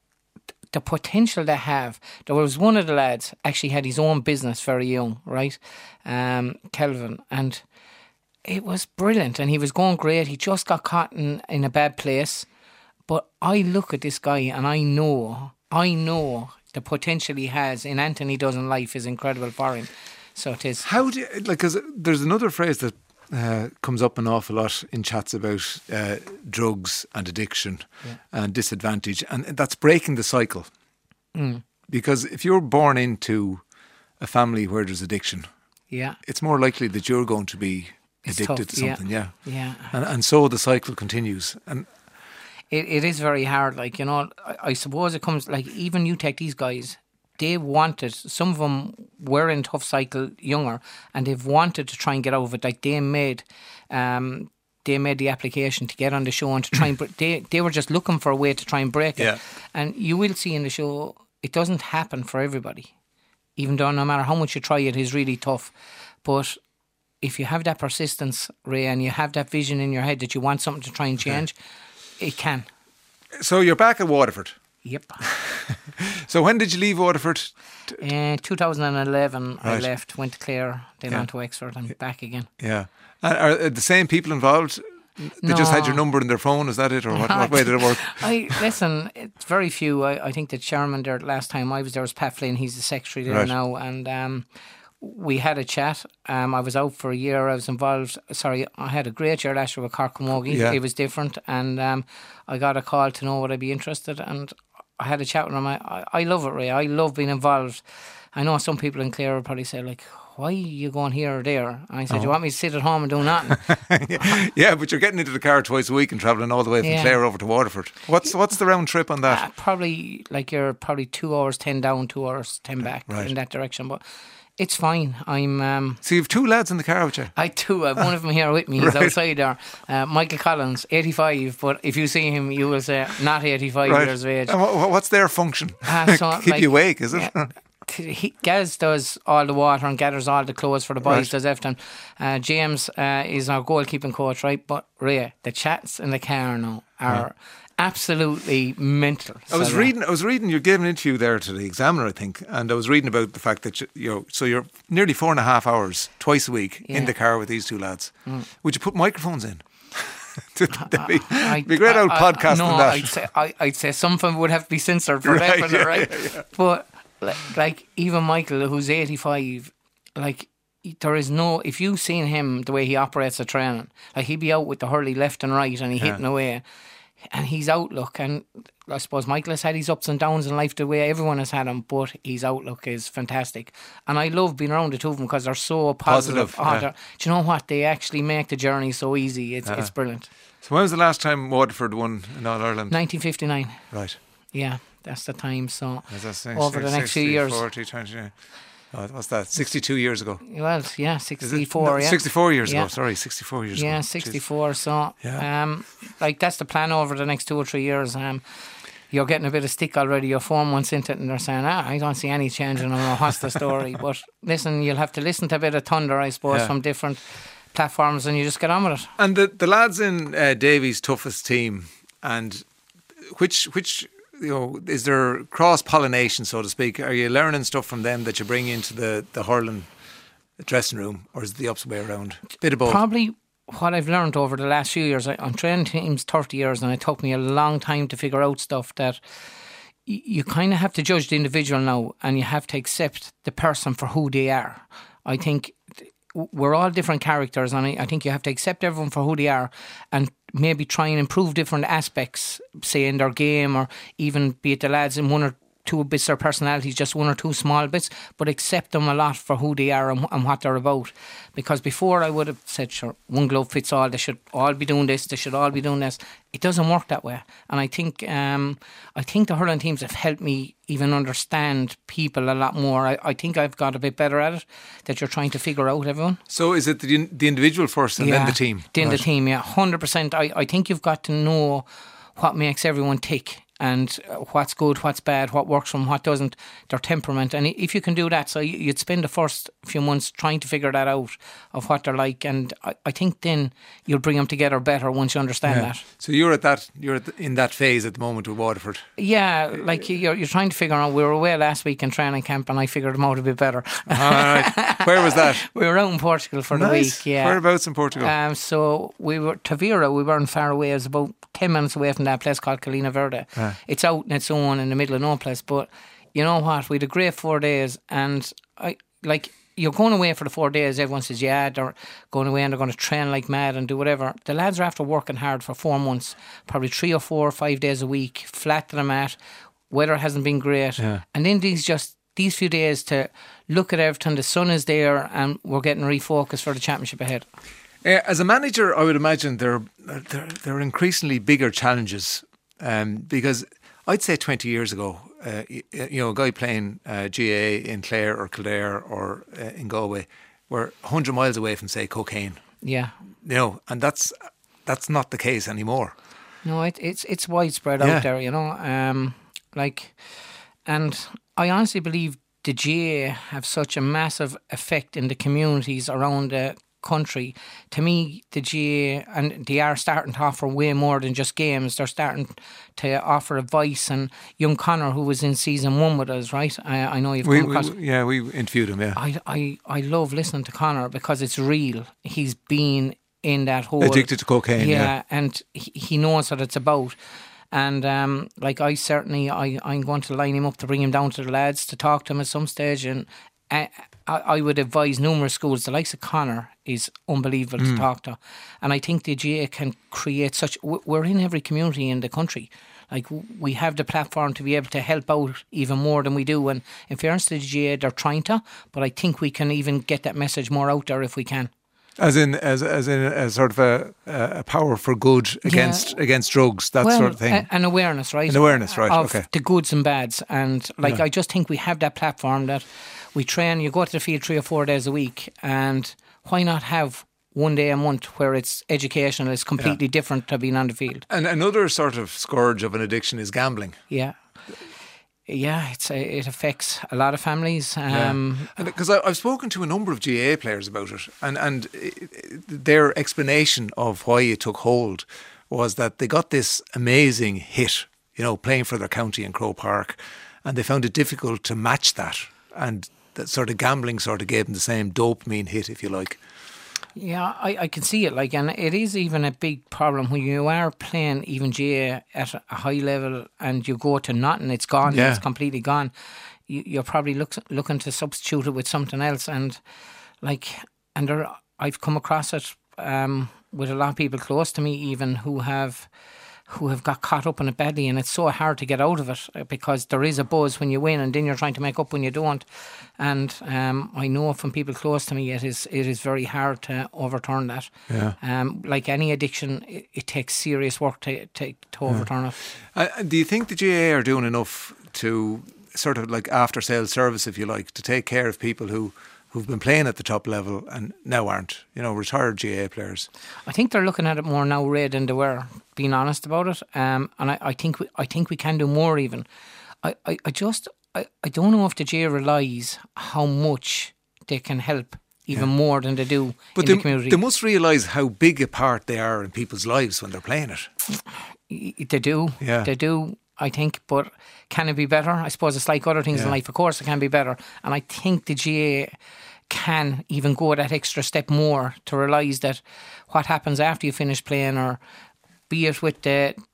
Speaker 10: the potential they have. There was one of the lads actually had his own business very young, right? Um, Kelvin, and it was brilliant and he was going great. He just got caught in, in a bad place. But I look at this guy and I know, I know the potential he has in Anthony does in life is incredible for him. So it is.
Speaker 1: How do you, like, because there's another phrase that uh, comes up an awful lot in chats about uh, drugs and addiction
Speaker 10: Yeah.
Speaker 1: and disadvantage, and that's breaking the cycle.
Speaker 10: Mm.
Speaker 1: Because if you're born into a family where there's addiction,
Speaker 10: Yeah.
Speaker 1: it's more likely that you're going to be
Speaker 10: It's
Speaker 1: addicted
Speaker 10: tough,
Speaker 1: to
Speaker 10: yeah.
Speaker 1: something, yeah.
Speaker 10: Yeah.
Speaker 1: And, and so the cycle continues. And
Speaker 10: It, it is very hard. Like, you know, I, I suppose it comes, like, even you take these guys, they wanted, some of them were in tough cycle younger, and they've wanted to try and get out of it. Like, they made, um, they made the application to get on the show and to try and, bre- they, they were just looking for a way to try and break it.
Speaker 1: Yeah.
Speaker 10: And you will see in the show, it doesn't happen for everybody. Even though no matter how much you try, it is really tough. But if you have that persistence, Ray, and you have that vision in your head that you want something to try and change, it can.
Speaker 1: so you're back at Waterford.
Speaker 10: Yep.
Speaker 1: So when did you leave Waterford?
Speaker 10: In two thousand eleven, I
Speaker 1: Right.
Speaker 10: left, went to Clare, then
Speaker 1: Yeah.
Speaker 10: on to Wexford and back again.
Speaker 1: Yeah. And are the same people involved? They just had your
Speaker 10: No.
Speaker 1: number in their phone, is that it? Or what, what way did it work?
Speaker 10: I listen. It's very few. I, I think the chairman there last time I was there was Pat Flynn. He's the secretary there
Speaker 1: Right.
Speaker 10: now, and um, we had a chat. Um, I was out for a year. I was involved. Sorry, I had a great year last year with Cork Camogie.
Speaker 1: Yeah.
Speaker 10: It was different, and um, I got a call to know would I be interested, and I had a chat with him. I, I, I love it, Ray. I love being involved. I know some people in Clare will probably say like, why are you going here or there? And I said,
Speaker 1: Oh.
Speaker 10: do you want me to sit at home and do nothing?
Speaker 1: Yeah, but you're getting into the car twice a week and travelling all the way from
Speaker 10: Yeah.
Speaker 1: Clare over to Waterford. What's what's the round trip on that?
Speaker 10: Uh, probably like you're probably two hours ten down, two hours ten back
Speaker 1: Right.
Speaker 10: in that direction. But it's fine. I'm. Um,
Speaker 1: So you've two lads in the car with you?
Speaker 10: I too. I've one of them here with me. He's
Speaker 1: Right.
Speaker 10: outside there. Uh, Michael Collins, eighty-five. But if you see him, you will say not eighty-five
Speaker 1: Right.
Speaker 10: years of age.
Speaker 1: And wha- what's their function?
Speaker 10: Uh, so,
Speaker 1: Keep
Speaker 10: like,
Speaker 1: you awake, is it?
Speaker 10: yeah, t- he, Gaz does all the water and gathers all the clothes for the boys,
Speaker 1: Right.
Speaker 10: does everything. Uh, James uh, is our goalkeeping coach, right? But Ray, the chats in the car now are absolutely mental.
Speaker 1: I was
Speaker 10: So, uh,
Speaker 1: reading. I was reading. You gave an interview there to the Examiner, I think, and I was reading about the fact that you, you're so you're nearly four and a half hours twice a week in
Speaker 10: Yeah.
Speaker 1: the car with these two lads.
Speaker 10: Mm.
Speaker 1: Would you put microphones in? That'd be,
Speaker 10: I-
Speaker 1: be great old
Speaker 10: I- I-
Speaker 1: podcast
Speaker 10: No,
Speaker 1: on that.
Speaker 10: I'd say I, I'd say something would have to be censored for
Speaker 1: Right,
Speaker 10: that,
Speaker 1: yeah,
Speaker 10: right?
Speaker 1: yeah, yeah.
Speaker 10: But like, like even Michael, who's eighty-five, like there is no. If you've seen him the way he operates a training, like he'd be out with the hurley left and right, and he
Speaker 1: Yeah.
Speaker 10: hitting away, and his outlook, and I suppose Michael has had his ups and downs in life the way everyone has had them, but his outlook is fantastic, and I love being around the two of them because they're so positive.
Speaker 1: Positive,
Speaker 10: Oh,
Speaker 1: yeah.
Speaker 10: they're- do you know what? They actually make the journey so easy. It's
Speaker 1: Uh-huh.
Speaker 10: it's brilliant.
Speaker 1: So when was the last time Waterford won in All Ireland?
Speaker 10: nineteen fifty-nine.
Speaker 1: Right.
Speaker 10: Yeah, that's the time. So
Speaker 1: As I say,
Speaker 10: over the next few
Speaker 1: sixty,
Speaker 10: years,
Speaker 1: forty, twenty, yeah. Oh, what's that? sixty-two years ago.
Speaker 10: well, yeah,
Speaker 1: Is it?
Speaker 10: sixty-four.
Speaker 1: No,
Speaker 10: yeah,
Speaker 1: sixty-four years
Speaker 10: Yeah.
Speaker 1: ago. Sorry, sixty-four years
Speaker 10: yeah,
Speaker 1: ago.
Speaker 10: sixty-four. So,
Speaker 1: Yeah.
Speaker 10: um, like that's the plan over the next two or three years. Um, you're getting a bit of stick already. You're four months into it, and they're saying, "Ah, I don't see any change." And I don't know what's the story. But listen, you'll have to listen to a bit of thunder, I suppose,
Speaker 1: Yeah.
Speaker 10: from different platforms, and you just get on with it.
Speaker 1: And the, the lads in uh, Davy's toughest team, and which which you know is there cross pollination, so to speak? Are you learning stuff from them that you bring into the the hurling dressing room, or is it the opposite way around? Bit of both.
Speaker 10: Probably what I've learned over the last few years, I, I'm training teams thirty years, and it took me a long time to figure out stuff that y- you kind of have to judge the individual now, and you have to accept the person for who they are. I think we're all different characters, and I, I think you have to accept everyone for who they are, and maybe try and improve different aspects, say in their game, or even be it the lads in one or two bits of their personalities, just one or two small bits, but accept them a lot for who they are and, and what they're about. Because before I would have said, sure, one glove fits all, they should all be doing this, they should all be doing this. It doesn't work that way. And I think um, I think the hurling teams have helped me even understand people a lot more. I, I think I've got a bit better at it, that you're trying to figure out everyone.
Speaker 1: So is it the, the individual first and
Speaker 10: yeah,
Speaker 1: then the team?
Speaker 10: Then
Speaker 1: right.
Speaker 10: the team, yeah, one hundred percent. I, I think you've got to know what makes everyone tick, and what's good, what's bad, what works from what doesn't, their temperament. And if you can do that, so you'd spend the first few months trying to figure that out, of what they're like, and I, I think then you'll bring them together better once you understand
Speaker 1: yeah.
Speaker 10: that.
Speaker 1: So you're at that, you're at the, in that phase at the moment with Waterford.
Speaker 10: Yeah, like you're, you're trying to figure out. We were away last week in training camp, and I figured them out a bit better.
Speaker 1: All right. Where was that?
Speaker 10: We were out in Portugal for
Speaker 1: nice.
Speaker 10: the week. Yeah.
Speaker 1: Whereabouts in Portugal?
Speaker 10: Um, so we were Tavira. We weren't far away. It was about ten minutes away from that place called Colina Verde. Ah. It's out in its own in the middle of no place, but you know what? We had a great four days, and I like. You're going away for the four days, everyone says, yeah, they're going away and they're going to train like mad and do whatever. The lads are after working hard for four months, probably three or four or five days a week, flat to the mat. Weather hasn't been great. Yeah. And then these just these few days to look at everything, the sun is there, and we're getting refocused for the championship ahead.
Speaker 1: Uh, as a manager, I would imagine there, there, there are increasingly bigger challenges um, because I'd say twenty years ago, uh, you, you know, a guy playing uh, G A A in Clare or Kildare or uh, in Galway were one hundred miles away from, say, cocaine.
Speaker 10: Yeah.
Speaker 1: You know, and that's that's not the case anymore.
Speaker 10: No, it, it's it's widespread
Speaker 1: yeah.
Speaker 10: out there, you know. Um, like, and I honestly believe the G A A have such a massive effect in the communities around the country. To me, the G A A, and they are starting to offer way more than just games. They're starting to offer advice. And young Connor, who was in season one with us, right? I, I know you've
Speaker 1: we,
Speaker 10: come across.
Speaker 1: We, yeah, we interviewed him. Yeah,
Speaker 10: I, I, I love listening to Connor because it's real. He's been in that whole
Speaker 1: addicted to cocaine.
Speaker 10: Yeah,
Speaker 1: yeah.
Speaker 10: and he, he knows what it's about. And um, like I certainly, I, I'm going to line him up to bring him down to the lads to talk to him at some stage. And I, I would advise numerous schools. The likes of Connor is unbelievable mm. to talk to, and I think the G A A can create such. We're in every community in the country. Like, we have the platform to be able to help out even more than we do. And in fairness to the G A A, they're trying to, but I think we can even get that message more out there if we can.
Speaker 1: As in, as as in, a sort of a, a power for good against
Speaker 10: yeah.
Speaker 1: against drugs, that
Speaker 10: well,
Speaker 1: sort of thing.
Speaker 10: A, an awareness, right?
Speaker 1: An awareness, right?
Speaker 10: Of
Speaker 1: okay.
Speaker 10: the goods and bads, and like yeah. I just think we have that platform that we train. You go to the field three or four days a week, and why not have one day a month where it's educational? It's completely yeah. different to being on the field.
Speaker 1: And another sort of scourge of an addiction is gambling.
Speaker 10: Yeah. Yeah, it's a, it affects a lot of families. Um,
Speaker 1: Because yeah. I've spoken to a number of G A A players about it, and, and their explanation of why it took hold was that they got this amazing hit, you know, playing for their county in Croke Park, and they found it difficult to match that. And that sort of gambling sort of gave them the same dopamine hit, if you like.
Speaker 10: Yeah, I, I can see it, like, and it is even a big problem when you are playing even G A A at a high level and you go to nothing, it's gone, yeah. it's completely gone. You, you're probably look, looking to substitute it with something else, and like, and there, I've come across it um, with a lot of people close to me, even who have. who have got caught up in it badly, and it's so hard to get out of it because there is a buzz when you win, and then you're trying to make up when you don't. And um, I know from people close to me, it is it is very hard to overturn that. Yeah. Um, like any addiction, it, it takes serious work to to, to overturn yeah. it.
Speaker 1: Uh, do you think the G A A are doing enough to sort of like after sales service, if you like, to take care of people who who've been playing at the top level and now aren't, you know, retired G A A players?
Speaker 10: I think they're looking at it more now, Ray, than they were, being honest about it. Um, and I, I think we, I think we can do more even. I, I, I just, I, I don't know if the G A A realise how much they can help even yeah. more than they do
Speaker 1: but
Speaker 10: in
Speaker 1: they,
Speaker 10: the community.
Speaker 1: They must realise how big a part they are in people's lives when they're playing it.
Speaker 10: They do,
Speaker 1: yeah.
Speaker 10: they do. I think, but can it be better? I suppose it's like other things yeah. in life. Of course it can be better. And I think the G A A can even go that extra step more to realise that what happens after you finish playing, or be it with the, the,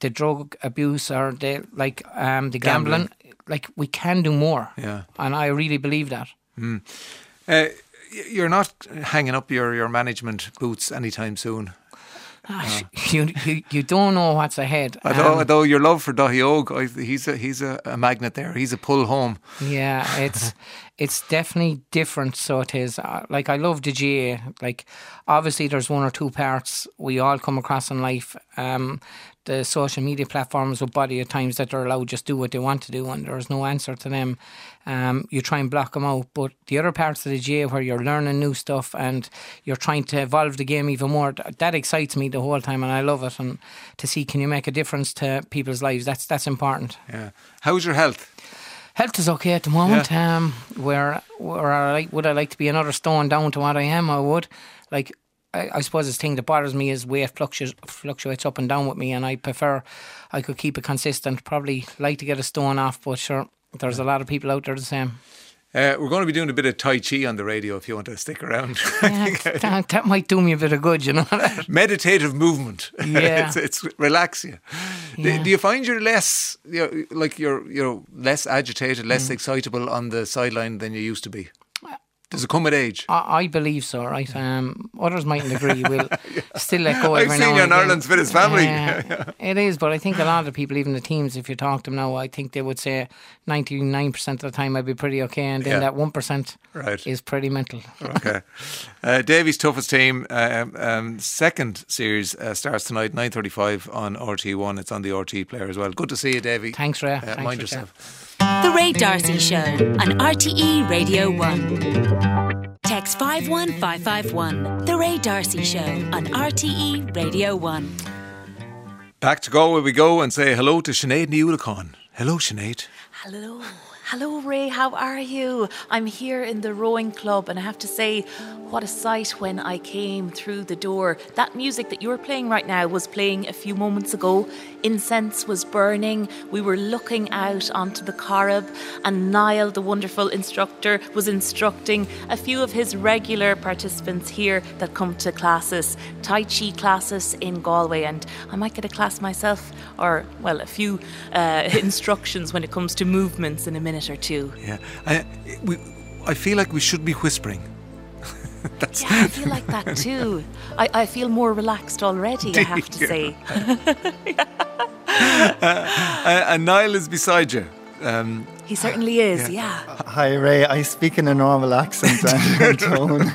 Speaker 10: the drug abuse or the like um, the gambling. gambling. Like, we can do more.
Speaker 1: Yeah.
Speaker 10: And I really believe that.
Speaker 1: Mm. Uh, you're not hanging up your, your management boots anytime soon.
Speaker 10: Uh, you, you you don't know what's ahead.
Speaker 1: Although,
Speaker 10: um,
Speaker 1: although your love for Daithí Óg, he's a he's a, a magnet there. He's a pull home.
Speaker 10: Yeah, it's it's definitely different. So it is. Uh, like, I love the G A. Like, obviously there's one or two parts we all come across in life. Um, the social media platforms with body at times that they're allowed just do what they want to do, and there's no answer to them. Um, you try and block them out, but the other parts of the G A where you're learning new stuff and you're trying to evolve the game even more, that, that excites me the whole time, and I love it. And to see, can you make a difference to people's lives? That's that's important.
Speaker 1: Yeah. How's your health?
Speaker 10: Health is okay at the moment.
Speaker 1: Yeah.
Speaker 10: Um, where where I like, would I like to be another stone down to what I am? I would. Like, I, I suppose the thing that bothers me is weight fluctuates, fluctuates up and down with me, and I prefer I could keep it consistent. Probably like to get a stone off, but sure, there's a lot of people out there the same.
Speaker 1: Uh, we're going to be doing a bit of Tai Chi on the radio if you want to stick around.
Speaker 10: Yeah, that, that might do me a bit of good, you know.
Speaker 1: Meditative movement.
Speaker 10: Yeah,
Speaker 1: it's, it's relax you.
Speaker 10: Yeah.
Speaker 1: Do, do you find you're less, you know, like you're you're less agitated, less mm. excitable on the sideline than you used to be? Does it come with age?
Speaker 10: I, I believe so, right? Um, others mightn't agree. We'll yeah. still let go every
Speaker 1: I've
Speaker 10: now
Speaker 1: seen you in
Speaker 10: and
Speaker 1: Ireland's Fittest Family.
Speaker 10: Uh, it is, but I think a lot of the people, even the teams, if you talk to them now, I think they would say ninety-nine percent of the time I'd be pretty okay, and then yeah. that one percent
Speaker 1: right.
Speaker 10: is pretty mental.
Speaker 1: Okay. Uh, Davy's Toughest Team, uh, um, second series uh, starts tonight, nine thirty-five on R T one. It's on the R T E player as well. Good to see you, Davy.
Speaker 10: Thanks, Ray.
Speaker 1: Uh,
Speaker 10: Thanks
Speaker 1: mind yourself.
Speaker 9: The Ray D'Arcy Show on R T E Radio one. Text five one five five one. The Ray D'Arcy Show on R T E Radio one.
Speaker 1: Back to Galway we go and say hello to Sinead Niulicon. Hello, Sinead.
Speaker 11: Hello. Hello, Ray. How are you? I'm here in the rowing club, and I have to say, what a sight when I came through the door. That music that you're playing right now was playing a few moments ago. Incense was burning. We were looking out onto the Corrib, and Niall, the wonderful instructor, was instructing a few of his regular participants here that come to classes, Tai Chi classes in Galway, and I might get a class myself, or, well, a few uh, instructions when it comes to movements in a minute or two.
Speaker 1: Yeah, I, we, I feel like we should be whispering.
Speaker 11: That's yeah, I feel like that too. I, I feel more relaxed already, I have to say.
Speaker 1: uh, uh, and Niall is beside you. Um,
Speaker 11: he certainly is, yeah. yeah.
Speaker 12: Hi, Ray. I speak in a normal accent and tone.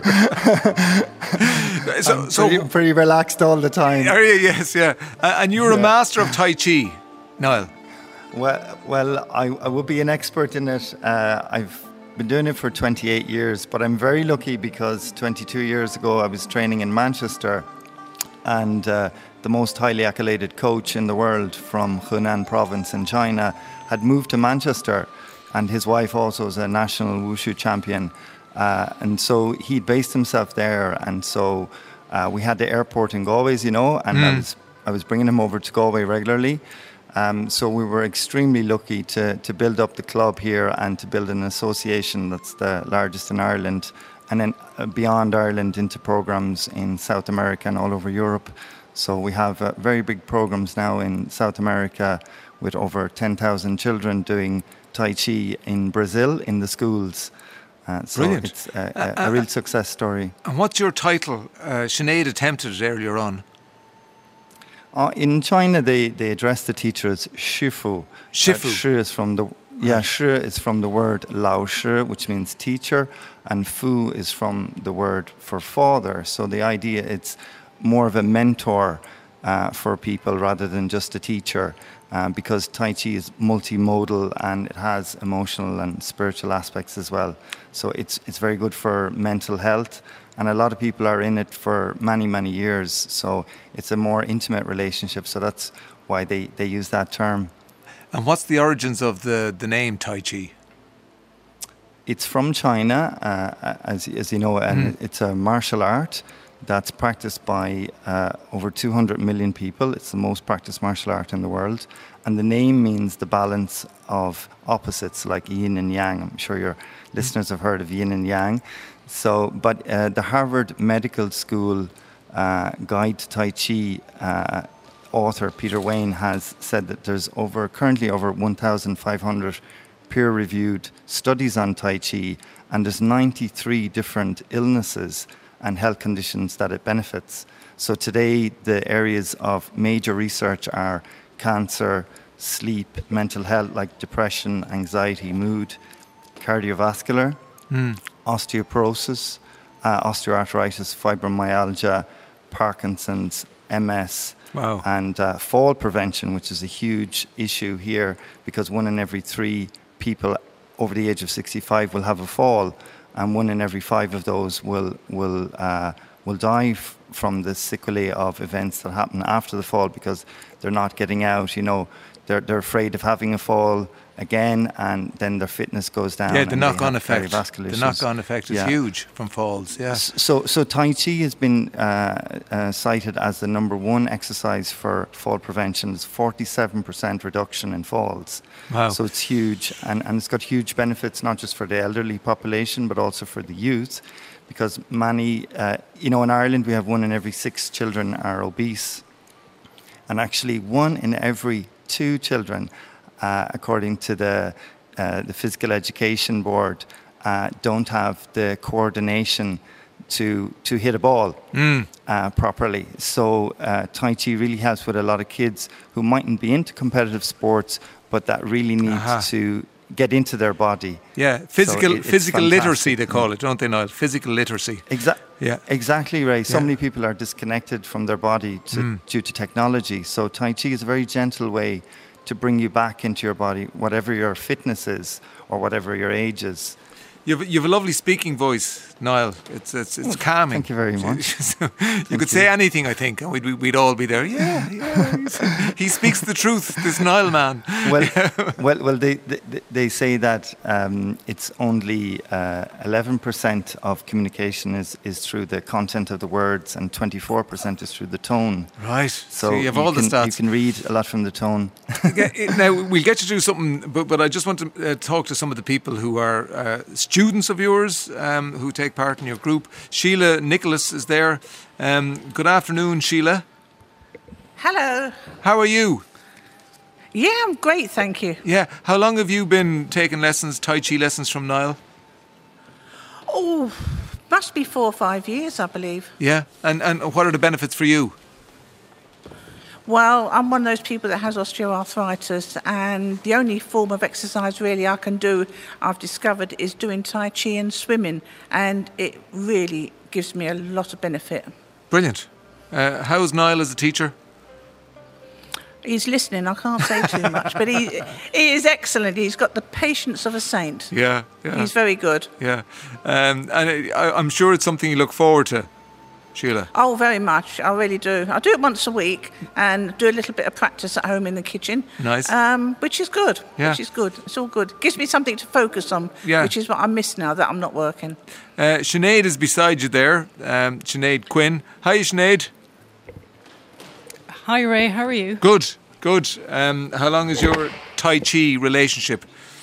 Speaker 12: so, I'm so pretty, pretty relaxed all the time.
Speaker 1: Are you? Yes, yeah. Uh, and you're yeah. a master of Tai Chi, Niall.
Speaker 12: Well, well, I, I would be an expert in it. Uh, I've been doing it for twenty-eight years, but I'm very lucky because twenty-two years ago I was training in Manchester, and uh, the most highly accoladed coach in the world from Hunan province in China had moved to Manchester, and his wife also is a national wushu champion, uh, and so he based himself there, and so uh, we had the airport in Galway, you know, and mm. I was I was bringing him over to Galway regularly. Um, so we were extremely lucky to, to build up the club here and to build an association that's the largest in Ireland, and then beyond Ireland into programs in South America and all over Europe. So we have uh, very big programs now in South America with over ten thousand children doing Tai Chi in Brazil in the schools. Uh, so
Speaker 1: Brilliant.
Speaker 12: It's a, a, a real success story.
Speaker 1: And what's your title? Uh, Sinead attempted it earlier on.
Speaker 12: Uh, in China, they, they address the teacher as Shifu.
Speaker 1: Shifu.
Speaker 12: Uh, shi is from the yeah, shi is from the word Lao Shi, which means teacher, and Fu is from the word for father. So the idea it's more of a mentor uh, for people rather than just a teacher, um, because Tai Chi is multimodal and it has emotional and spiritual aspects as well. So it's it's very good for mental health. And a lot of people are in it for many, many years. So it's a more intimate relationship. So that's why they, they use that term.
Speaker 1: And what's the origins of the, the name Tai Chi?
Speaker 12: It's from China, uh, as, as you know, and mm. it's a martial art that's practiced by uh, over two hundred million people. It's the most practiced martial art in the world. And the name means the balance of opposites, like yin and yang. I'm sure your mm. listeners have heard of yin and yang. So, but uh, the Harvard Medical School uh, Guide to Tai Chi uh, author, Peter Wayne, has said that there's over currently over one thousand five hundred peer-reviewed studies on Tai Chi, and there's ninety-three different illnesses and health conditions that it benefits. So today, the areas of major research are cancer, sleep, mental health like depression, anxiety, mood, cardiovascular,
Speaker 1: Mm.
Speaker 12: osteoporosis, uh, osteoarthritis, fibromyalgia, Parkinson's, M S,
Speaker 1: Wow.
Speaker 12: and uh, fall prevention, which is a huge issue here because one in every three people over the age of sixty-five will have a fall, and one in every five of those will will uh, will die f- from the sequelae of events that happen after the fall because they're not getting out. You know, they're they're afraid of having a fall again, and then their fitness goes down.
Speaker 1: Yeah, the
Speaker 12: and they
Speaker 1: knock-on
Speaker 12: have
Speaker 1: effect.
Speaker 12: cardiovascular
Speaker 1: The
Speaker 12: issues.
Speaker 1: knock-on effect is
Speaker 12: Yeah.
Speaker 1: huge from falls. Yeah.
Speaker 12: S- So, so Tai Chi has been uh, uh, cited as the number one exercise for fall prevention. It's forty-seven percent reduction in falls.
Speaker 1: Wow.
Speaker 12: So it's huge, and, and it's got huge benefits not just for the elderly population, but also for the youth, because many, uh, you know, in Ireland we have one in every six children are obese, and actually one in every two children, uh, according to the uh, the Physical Education Board, uh, don't have the coordination to to hit a ball
Speaker 1: Mm.
Speaker 12: uh, properly. So uh, Tai Chi really helps with a lot of kids who mightn't be into competitive sports, but that really need
Speaker 1: Aha.
Speaker 12: to get into their body.
Speaker 1: Yeah,
Speaker 12: So
Speaker 1: physical
Speaker 12: it- it's
Speaker 1: physical
Speaker 12: fantastic.
Speaker 1: literacy they call it, don't they, Niall? Physical literacy.
Speaker 12: Exactly.
Speaker 1: Yeah.
Speaker 12: Exactly, Ray. So
Speaker 1: Yeah.
Speaker 12: many people are disconnected from their body to,
Speaker 1: Mm.
Speaker 12: due to technology. So Tai Chi is a very gentle way to bring you back into your body, whatever your fitness is or whatever your age is.
Speaker 1: You've you've a lovely speaking voice, Niall. It's it's it's calming.
Speaker 12: Thank you very much.
Speaker 1: you could say anything, I think, and we'd we'd we'd all be there. Yeah, yeah. he's- He speaks the truth, this Niall man.
Speaker 12: Well, well, well. They they, they say that um, it's only uh, eleven percent of communication is, is through the content of the words, and twenty-four percent is through the tone.
Speaker 1: Right.
Speaker 12: So,
Speaker 1: So you have all the
Speaker 12: can,
Speaker 1: stats.
Speaker 12: You can read a lot from the tone.
Speaker 1: Yeah, it- now we'll get you to do something, but but I just want to uh, talk to some of the people who are uh, students of yours um, who take part in your group. Sheila Nicholas is there. Um, good afternoon, Sheila.
Speaker 13: Hello.
Speaker 1: How are you?
Speaker 13: Yeah, I'm great, thank you.
Speaker 1: Yeah. How long have you been taking lessons, Tai Chi lessons from Niall?
Speaker 13: Oh, must be four or five years, I believe.
Speaker 1: Yeah. And and what are the benefits for you?
Speaker 13: Well, I'm one of those people that has osteoarthritis, and the only form of exercise really I can do, I've discovered, is doing Tai Chi and swimming, and it really gives me a lot of benefit.
Speaker 1: Brilliant. Uh, how's Niall as a teacher?
Speaker 13: He's listening, I can't say too much, but he, he is excellent. He's got the patience of a saint.
Speaker 1: Yeah. Yeah.
Speaker 13: He's very good.
Speaker 1: Yeah. Um, and I, I'm sure it's something you look forward to, Sheila.
Speaker 13: Oh, very much. I really do. I do it once a week and do a little bit of practice at home in the kitchen.
Speaker 1: Nice.
Speaker 13: Um, which is good.
Speaker 1: Yeah.
Speaker 13: Which is good. It's all good. Gives me something to focus on,
Speaker 1: Yeah.
Speaker 13: which is what I miss now that I'm not working.
Speaker 1: Uh, Sinead is beside you there. Um, Sinead Quinn. Hi, Sinead.
Speaker 14: Hi Ray, how are you?
Speaker 1: Good, good. Um, how long is your Tai Chi relationship?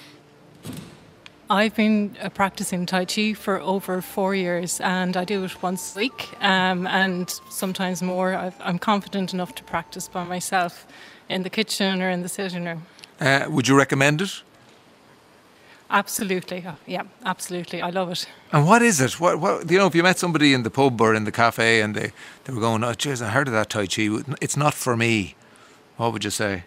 Speaker 14: I've been uh, practicing Tai Chi for over four years and I do it once a week um, and sometimes more. I've, I'm confident enough to practice by myself in the kitchen or in the sitting room.
Speaker 1: Uh, would you recommend it?
Speaker 14: Absolutely, oh, yeah, absolutely. I love it.
Speaker 1: And what is it? What, what, you know, if you met somebody in the pub or in the cafe and they, they were going, oh, jeez, I heard of that Tai Chi. It's not for me. What would you say?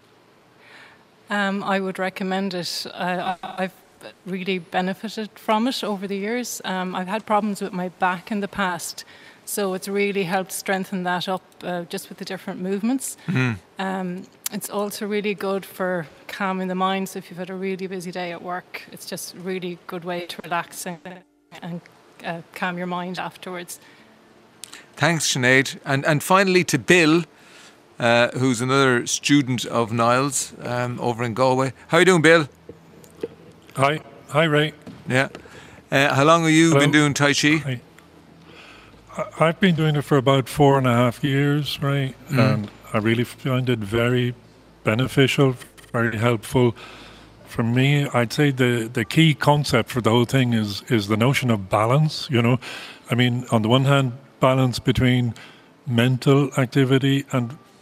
Speaker 14: Um, I would recommend it. Uh, I- I've really benefited from it over the years. Um, I've had problems with my back in the past, so it's really helped strengthen that up uh, just with the different movements.
Speaker 1: Mm.
Speaker 14: Um, it's also really good for calming the mind. So if you've had a really busy day at work, it's just a really good way to relax and, and uh, calm your mind afterwards.
Speaker 1: Thanks, Sinead. And and finally to Bill, uh, who's another student of Niall's um, over in Galway. How are you doing, Bill?
Speaker 15: Hi. Hi, Ray.
Speaker 1: Yeah. Uh, how long have you
Speaker 15: Hello.
Speaker 1: been doing Tai Chi?
Speaker 15: Hi. I- I've been doing it for about four and a half years, right?
Speaker 1: Mm.
Speaker 15: And I really find it very beneficial, very helpful. For me, I'd say the, the key concept for the whole thing is, is the notion of balance, you know. I mean, on the one hand, balance between mental activity and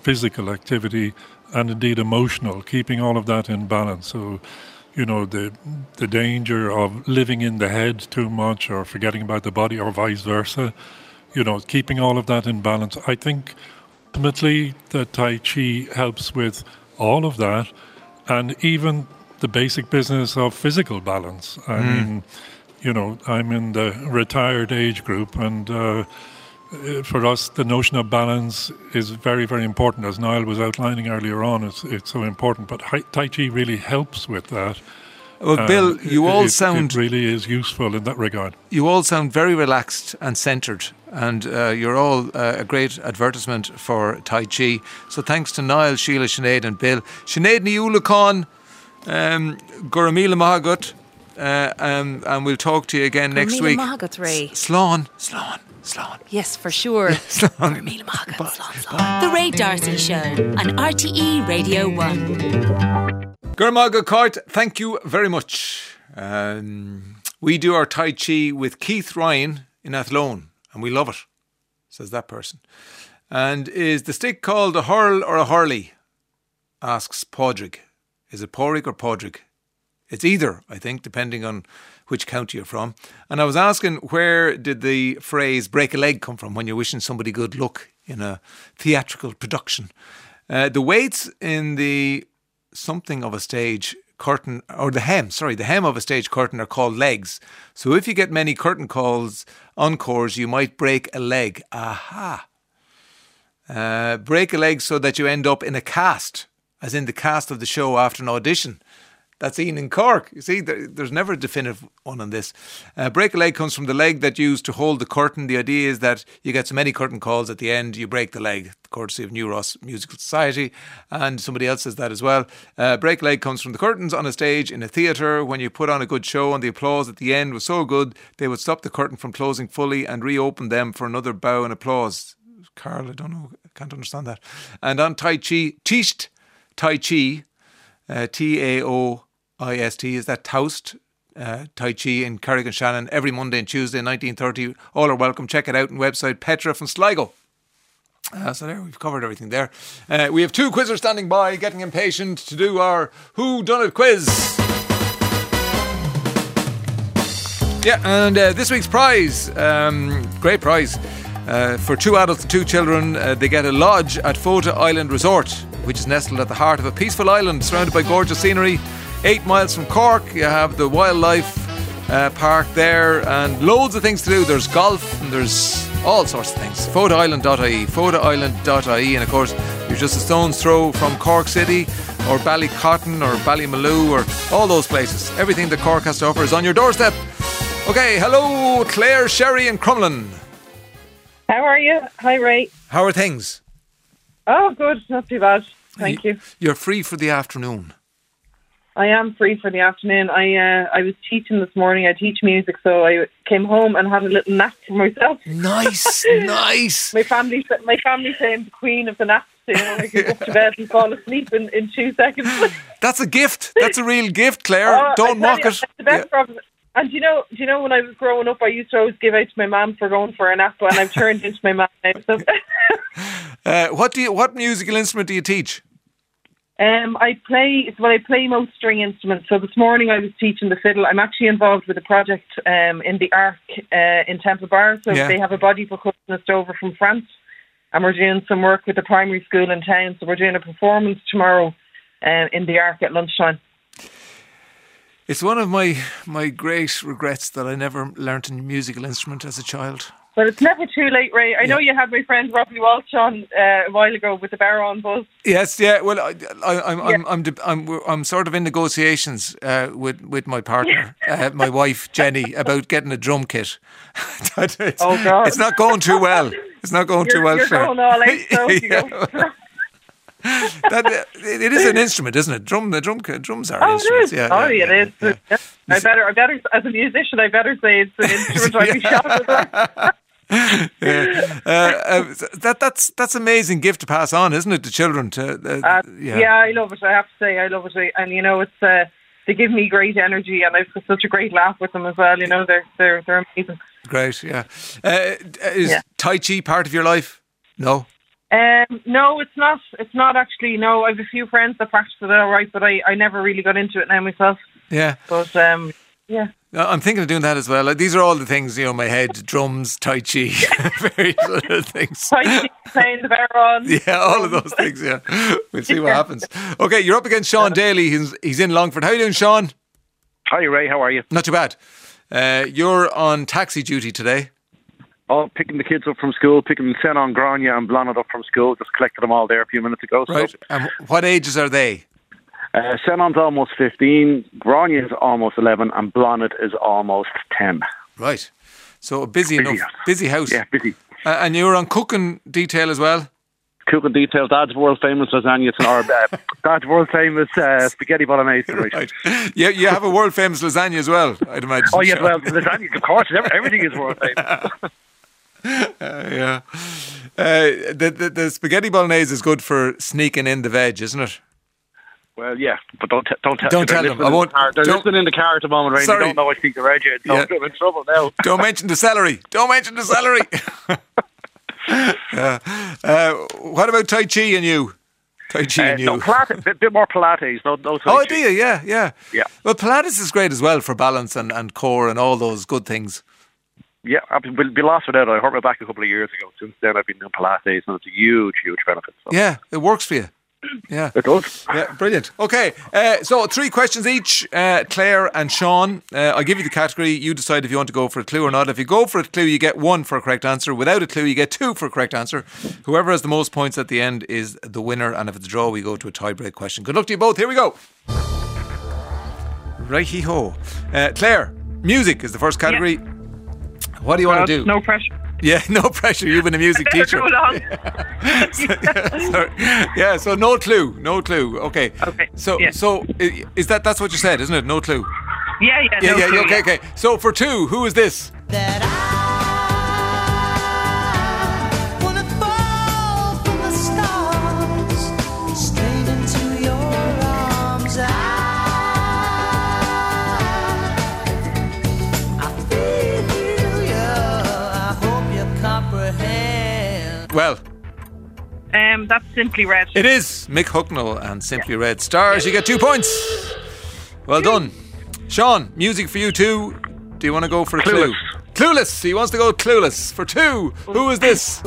Speaker 15: physical activity and indeed emotional, keeping all of that in balance. So, you know, the the danger of living in the head too much or forgetting about the body or vice versa, you know, keeping all of that in balance. I think ultimately that Tai Chi helps with all of that, and even the basic business of physical balance. I
Speaker 1: Mm.
Speaker 15: mean, you know, I'm in the retired age group, and uh, for us, the notion of balance is very, very important. As Niall was outlining earlier on, it's it's so important. But hi- Tai Chi really helps with that.
Speaker 1: Well,
Speaker 15: Um,
Speaker 1: Bill, you
Speaker 15: it-
Speaker 1: all
Speaker 15: it-
Speaker 1: sound-
Speaker 15: It really is useful in that regard.
Speaker 1: You all sound very relaxed and centred, and uh, you're all uh, a great advertisement for Tai Chi. So thanks to Niall, Sheila, Sinead and Bill. Sinead Niula Khan, um, Guramila Mahagut, uh, um, and we'll talk to you again next
Speaker 11: Gurmila
Speaker 1: week.
Speaker 11: Mahagat, Ray.
Speaker 1: Slán, Slán, Slán.
Speaker 11: Yes, for sure.
Speaker 1: Slán.
Speaker 9: The Ray D'Arcy Show on R T E Radio one.
Speaker 1: Gurmaga Court, thank you very much. Um, we do our Tai Chi with Keith Ryan in Athlone, and we love it, says that person. And is the stick called a hurl or a hurley? Asks Padraig. Is it Porrig or Padraig? It's either, I think, depending on which county you're from. And I was asking, where did the phrase break a leg come from when you're wishing somebody good luck in a theatrical production? Uh, the weights in the something of a stage curtain, or the hem, sorry, the hem of a stage curtain are called legs. So if you get many curtain calls, encores, you might break a leg. Aha. Uh, break a leg so that you end up in a cast, as in the cast of the show after an audition. That's Ian in Cork. You see, there, there's never a definitive one on this. Uh, break a leg comes from the leg that used to hold the curtain. The idea is that you get so many curtain calls at the end, you break the leg, courtesy of New Ross Musical Society, and somebody else says that as well. Uh, break a leg comes from the curtains on a stage in a theatre. When you put on a good show and the applause at the end was so good, they would stop the curtain from closing fully and reopen them for another bow and applause. Carl, I don't know, I can't understand that. And on Tai Chi, Tisht, Tai Chi, uh, T A O I S T, is that Toast, uh, Tai Chi in Carrick-on-Shannon, every Monday and Tuesday, nineteen thirty. All are welcome. Check it out on website Petra from Sligo. Uh, so there, we've covered everything there. Uh, we have two quizzers standing by, getting impatient to do our Who Done It quiz. Yeah, and uh, this week's prize, um, great prize. Uh, for two adults and two children, uh, they get a lodge at Fota Island Resort, which is nestled at the heart of a peaceful island surrounded by gorgeous scenery. Eight miles from Cork, you have the wildlife uh, park there and loads of things to do. There's golf and there's all sorts of things. fota island dot I E, fota island dot I E, and of course you're just a stone's throw from Cork City or Ballycotton or Ballymaloe or all those places. Everything that Cork has to offer is on your doorstep. Okay, hello Claire, Sherry and Crumlin.
Speaker 16: How are you? Hi, Ray.
Speaker 1: How are things?
Speaker 16: Oh, good. Not too bad. Thank you.
Speaker 1: You're free for the afternoon.
Speaker 16: I am free for the afternoon. I uh, I was teaching this morning. I teach music, so I came home and had a little nap for myself.
Speaker 1: Nice, nice.
Speaker 16: My family, my family say I'm the queen of the naps. You know, I can go up to bed and fall asleep in, in two seconds.
Speaker 1: That's a gift. That's a real gift, Claire.
Speaker 16: Oh,
Speaker 1: Don't mock
Speaker 16: you,
Speaker 1: it.
Speaker 16: The best yeah. problem. And do you know, do you know when I was growing up, I used to always give out to my mum for going for a nap, and I've turned into my mum now. So.
Speaker 1: uh, what do you? What musical instrument do you teach?
Speaker 16: Um, I play. Well, I play most string instruments. So this morning I was teaching the fiddle. I'm actually involved with a project um, in the Arc uh, in Temple Bar. So yeah. they have a body percussionist over from France, and we're doing some work with the primary school in town. So we're doing a performance tomorrow uh, in the Arc at lunchtime.
Speaker 1: It's one of my, my great regrets that I never learnt a musical instrument as a child.
Speaker 16: But it's never too late, Ray. I yeah. know you had my friend Robbie Walsh on uh, a while ago with the Baron Buzz.
Speaker 1: Yes, yeah. Well, I, I, I'm, yeah. I'm, I'm, I'm, I'm sort of in negotiations uh, with with my partner, uh, my wife Jenny, about getting a drum kit. it's,
Speaker 16: oh God!
Speaker 1: It's not going too well. It's not going
Speaker 16: you're,
Speaker 1: too well.
Speaker 16: You're
Speaker 1: for
Speaker 16: going all out, so you
Speaker 1: yeah.
Speaker 16: go.
Speaker 1: that, it is an instrument, isn't it? Drum, the drum, drums are
Speaker 16: oh,
Speaker 1: instruments.
Speaker 16: It is.
Speaker 1: Yeah,
Speaker 16: oh,
Speaker 1: yeah,
Speaker 16: it is.
Speaker 1: Yeah, yeah.
Speaker 16: I better, I better, as a musician, I better say it's an instrument. I'd be shocked.
Speaker 1: yeah. uh, uh, that that's that's amazing gift to pass on, isn't it, to children? To uh,
Speaker 16: uh,
Speaker 1: yeah.
Speaker 16: yeah, I love it. I have to say, I love it, and you know, it's uh, they give me great energy, and I've got such a great laugh with them as well. You know, they're they're they're amazing.
Speaker 1: Great, yeah. Uh, is
Speaker 16: yeah.
Speaker 1: Tai Chi part of your life? No.
Speaker 16: Um, no, it's not. It's not actually. No, I have a few friends that practice it all right, but I, I never really got into it now myself.
Speaker 1: Yeah.
Speaker 16: But um, yeah.
Speaker 1: I'm thinking of doing that as well. Like, these are all the things, you know, in my head: drums, tai chi, various other things.
Speaker 16: Tai chi, playing the baron.
Speaker 1: Yeah, all of those things. Yeah, we'll see what happens. Okay, you're up against Sean Daly. He's he's in Longford. How are you doing, Sean?
Speaker 17: Hi, Ray. How are you?
Speaker 1: Not too bad. Uh, you're on taxi duty today.
Speaker 17: Oh, picking the kids up from school, picking Sen on Grania and Blonnet up from school. Just collected them all there a few minutes ago.
Speaker 1: Right.
Speaker 17: So.
Speaker 1: And what ages are they?
Speaker 17: Uh, Senon's almost fifteen, Grania is almost eleven, and Blonnet is almost ten.
Speaker 1: Right. So a busy,
Speaker 17: busy
Speaker 1: enough,
Speaker 17: house.
Speaker 1: busy house.
Speaker 17: Yeah, busy.
Speaker 1: Uh, and you were on cooking detail as well?
Speaker 17: Cooking detail, Dad's world famous lasagna, or uh, Dad's world famous uh, spaghetti bolognese. Right.
Speaker 1: Right. Yeah, you have a world famous lasagna as well, I'd imagine.
Speaker 17: Oh, yeah, well, lasagna, of course, everything is world famous.
Speaker 1: Uh, yeah. Uh, the, the the spaghetti bolognese is good for sneaking in the veg, isn't it?
Speaker 17: Well, yeah, but don't t- don't, t-
Speaker 1: don't tell them. I won't.
Speaker 17: The car. They're
Speaker 1: don't,
Speaker 17: listening in the car at the moment, right? They don't know I speak the radio, so
Speaker 1: Yeah.
Speaker 17: I'm in trouble now.
Speaker 1: Don't mention the celery. Don't mention the celery. uh, uh, what about Tai Chi and you? Tai Chi
Speaker 17: Uh,
Speaker 1: and you.
Speaker 17: no, Pilates, bit, bit more Pilates. No, no Tai
Speaker 1: Oh,
Speaker 17: Chi.
Speaker 1: do you? Yeah, yeah.
Speaker 17: Yeah.
Speaker 1: Well, Pilates is great as well for balance and, and core and all those good things.
Speaker 17: Yeah, I've been, be lost without it. I hurt my back a couple of years ago. Since then, I've been doing Pilates, and it's a huge, huge benefit. So.
Speaker 1: Yeah, it works for you. Yeah,
Speaker 17: it does.
Speaker 1: Yeah, brilliant. Okay, uh, so three questions each. Uh, Claire and Sean. Uh, I'll give you the category. You decide if you want to go for a clue or not. If you go for a clue, you get one for a correct answer. Without a clue, you get two for a correct answer. Whoever has the most points at the end is the winner. And if it's a draw, we go to a tie-break question. Good luck to you both. Here we go. Righty-ho. Uh, Claire, music is the first category. Yeah. What do you
Speaker 16: well,
Speaker 1: want to do?
Speaker 16: No pressure.
Speaker 1: Yeah, no pressure. You've been a music teacher.
Speaker 16: Go along.
Speaker 1: so, yeah, so, yeah, so no clue, no clue. Okay.
Speaker 16: Okay.
Speaker 1: So,
Speaker 16: yeah.
Speaker 1: so is that that's what you said, isn't it? No clue.
Speaker 16: Yeah, yeah,
Speaker 1: yeah,
Speaker 16: no
Speaker 1: yeah.
Speaker 16: clue,
Speaker 1: Okay,
Speaker 16: yeah.
Speaker 1: okay. So for two, who is this?
Speaker 18: That I wanna fall from the stars, straight into your arms. I, I feel you. I hope you comprehend.
Speaker 1: Well,
Speaker 16: um, that's Simply Red.
Speaker 1: It is Mick Hucknall and Simply Red. Stars, you get two points. Well done. Sean, music for you too. Do you want to go for a clue?
Speaker 17: Clueless.
Speaker 1: Clueless. He wants to go clueless. For two, who is this?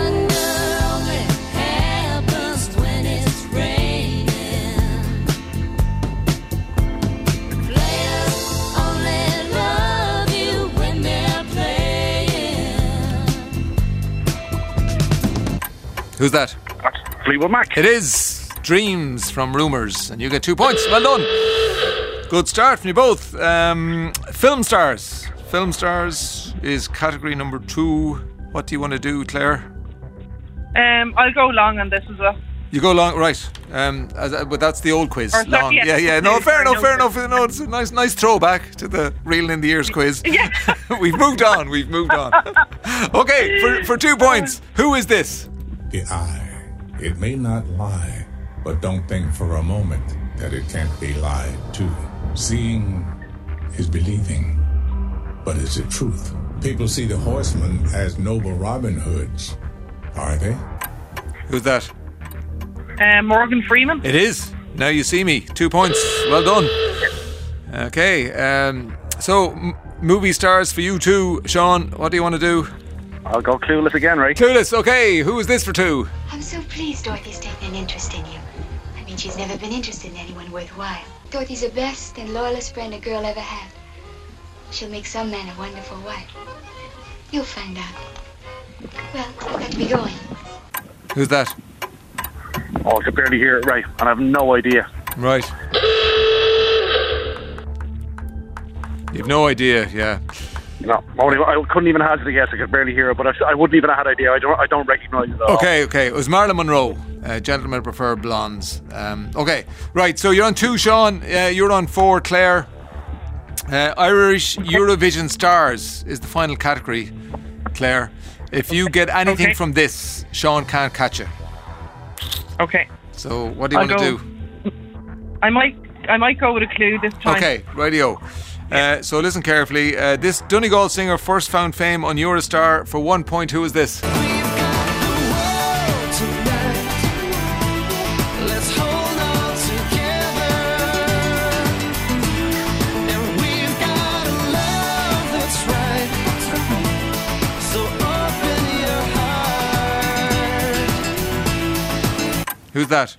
Speaker 1: Who's that?
Speaker 17: That's Fleetwood Mac.
Speaker 1: It is Dreams from Rumours, and you get two points. Well done. Good start from you both. Um, film stars. Film stars is category number two. What do you want to do, Claire?
Speaker 16: Um, I'll go long on this as well.
Speaker 1: You go long, right? Um, as, uh, but that's the old quiz.
Speaker 16: Or, sorry,
Speaker 1: long,
Speaker 16: yeah.
Speaker 1: yeah, yeah. No,
Speaker 16: Sorry,
Speaker 1: fair enough,
Speaker 16: no,
Speaker 1: fair
Speaker 16: no.
Speaker 1: enough. No, it's a nice, nice throwback to the reeling in the ears quiz.
Speaker 16: Yeah.
Speaker 1: We've moved on. We've moved on. Okay, for for two points. Who is this?
Speaker 19: The eye, it may not lie, but don't think for a moment that it can't be lied to. Seeing is believing, but is it truth? People see the horsemen as noble Robin Hoods. Are they?
Speaker 1: Who's that?
Speaker 16: Um, Morgan Freeman.
Speaker 1: It is. Now you see me. Two points. Well done. Okay. Um, so, m- movie stars for you too, Sean. What do you want to do?
Speaker 17: I'll go Clueless again, right?
Speaker 1: Clueless. Okay. Who is this for two?
Speaker 20: I'm so pleased Dorothy's taken an interest in you. I mean, she's never been interested in anyone worthwhile. Dorothy's the best and loyalest friend a girl ever had. She'll make some man a wonderful wife. You'll find out. Well, I've got to be going.
Speaker 1: Who's that?
Speaker 17: Oh, I can barely hear it, right, and I have no idea.
Speaker 1: Right. You've no idea, yeah.
Speaker 17: No, only, I couldn't even hazard a guess. I could barely hear it, but I, I wouldn't even have had idea. I don't, I don't recognise it at all.
Speaker 1: Okay, okay. It was Marilyn Monroe. Uh, gentlemen prefer blondes. Um, okay, right. So you're on two, Sean. Uh, you're on four, Claire. Uh, Irish Eurovision stars is the final category, Claire. If you get anything
Speaker 16: Okay.
Speaker 1: from this, Sean can't catch you.
Speaker 16: Okay.
Speaker 1: So what do you
Speaker 16: I'll
Speaker 1: want to
Speaker 16: go-
Speaker 1: do?
Speaker 16: I might, I might go with a clue this time.
Speaker 1: Okay, radio. Uh, so listen carefully. Uh, this Donegal singer first found fame on Eurostar for one point. Who is this?
Speaker 18: Tonight.
Speaker 1: Who's that?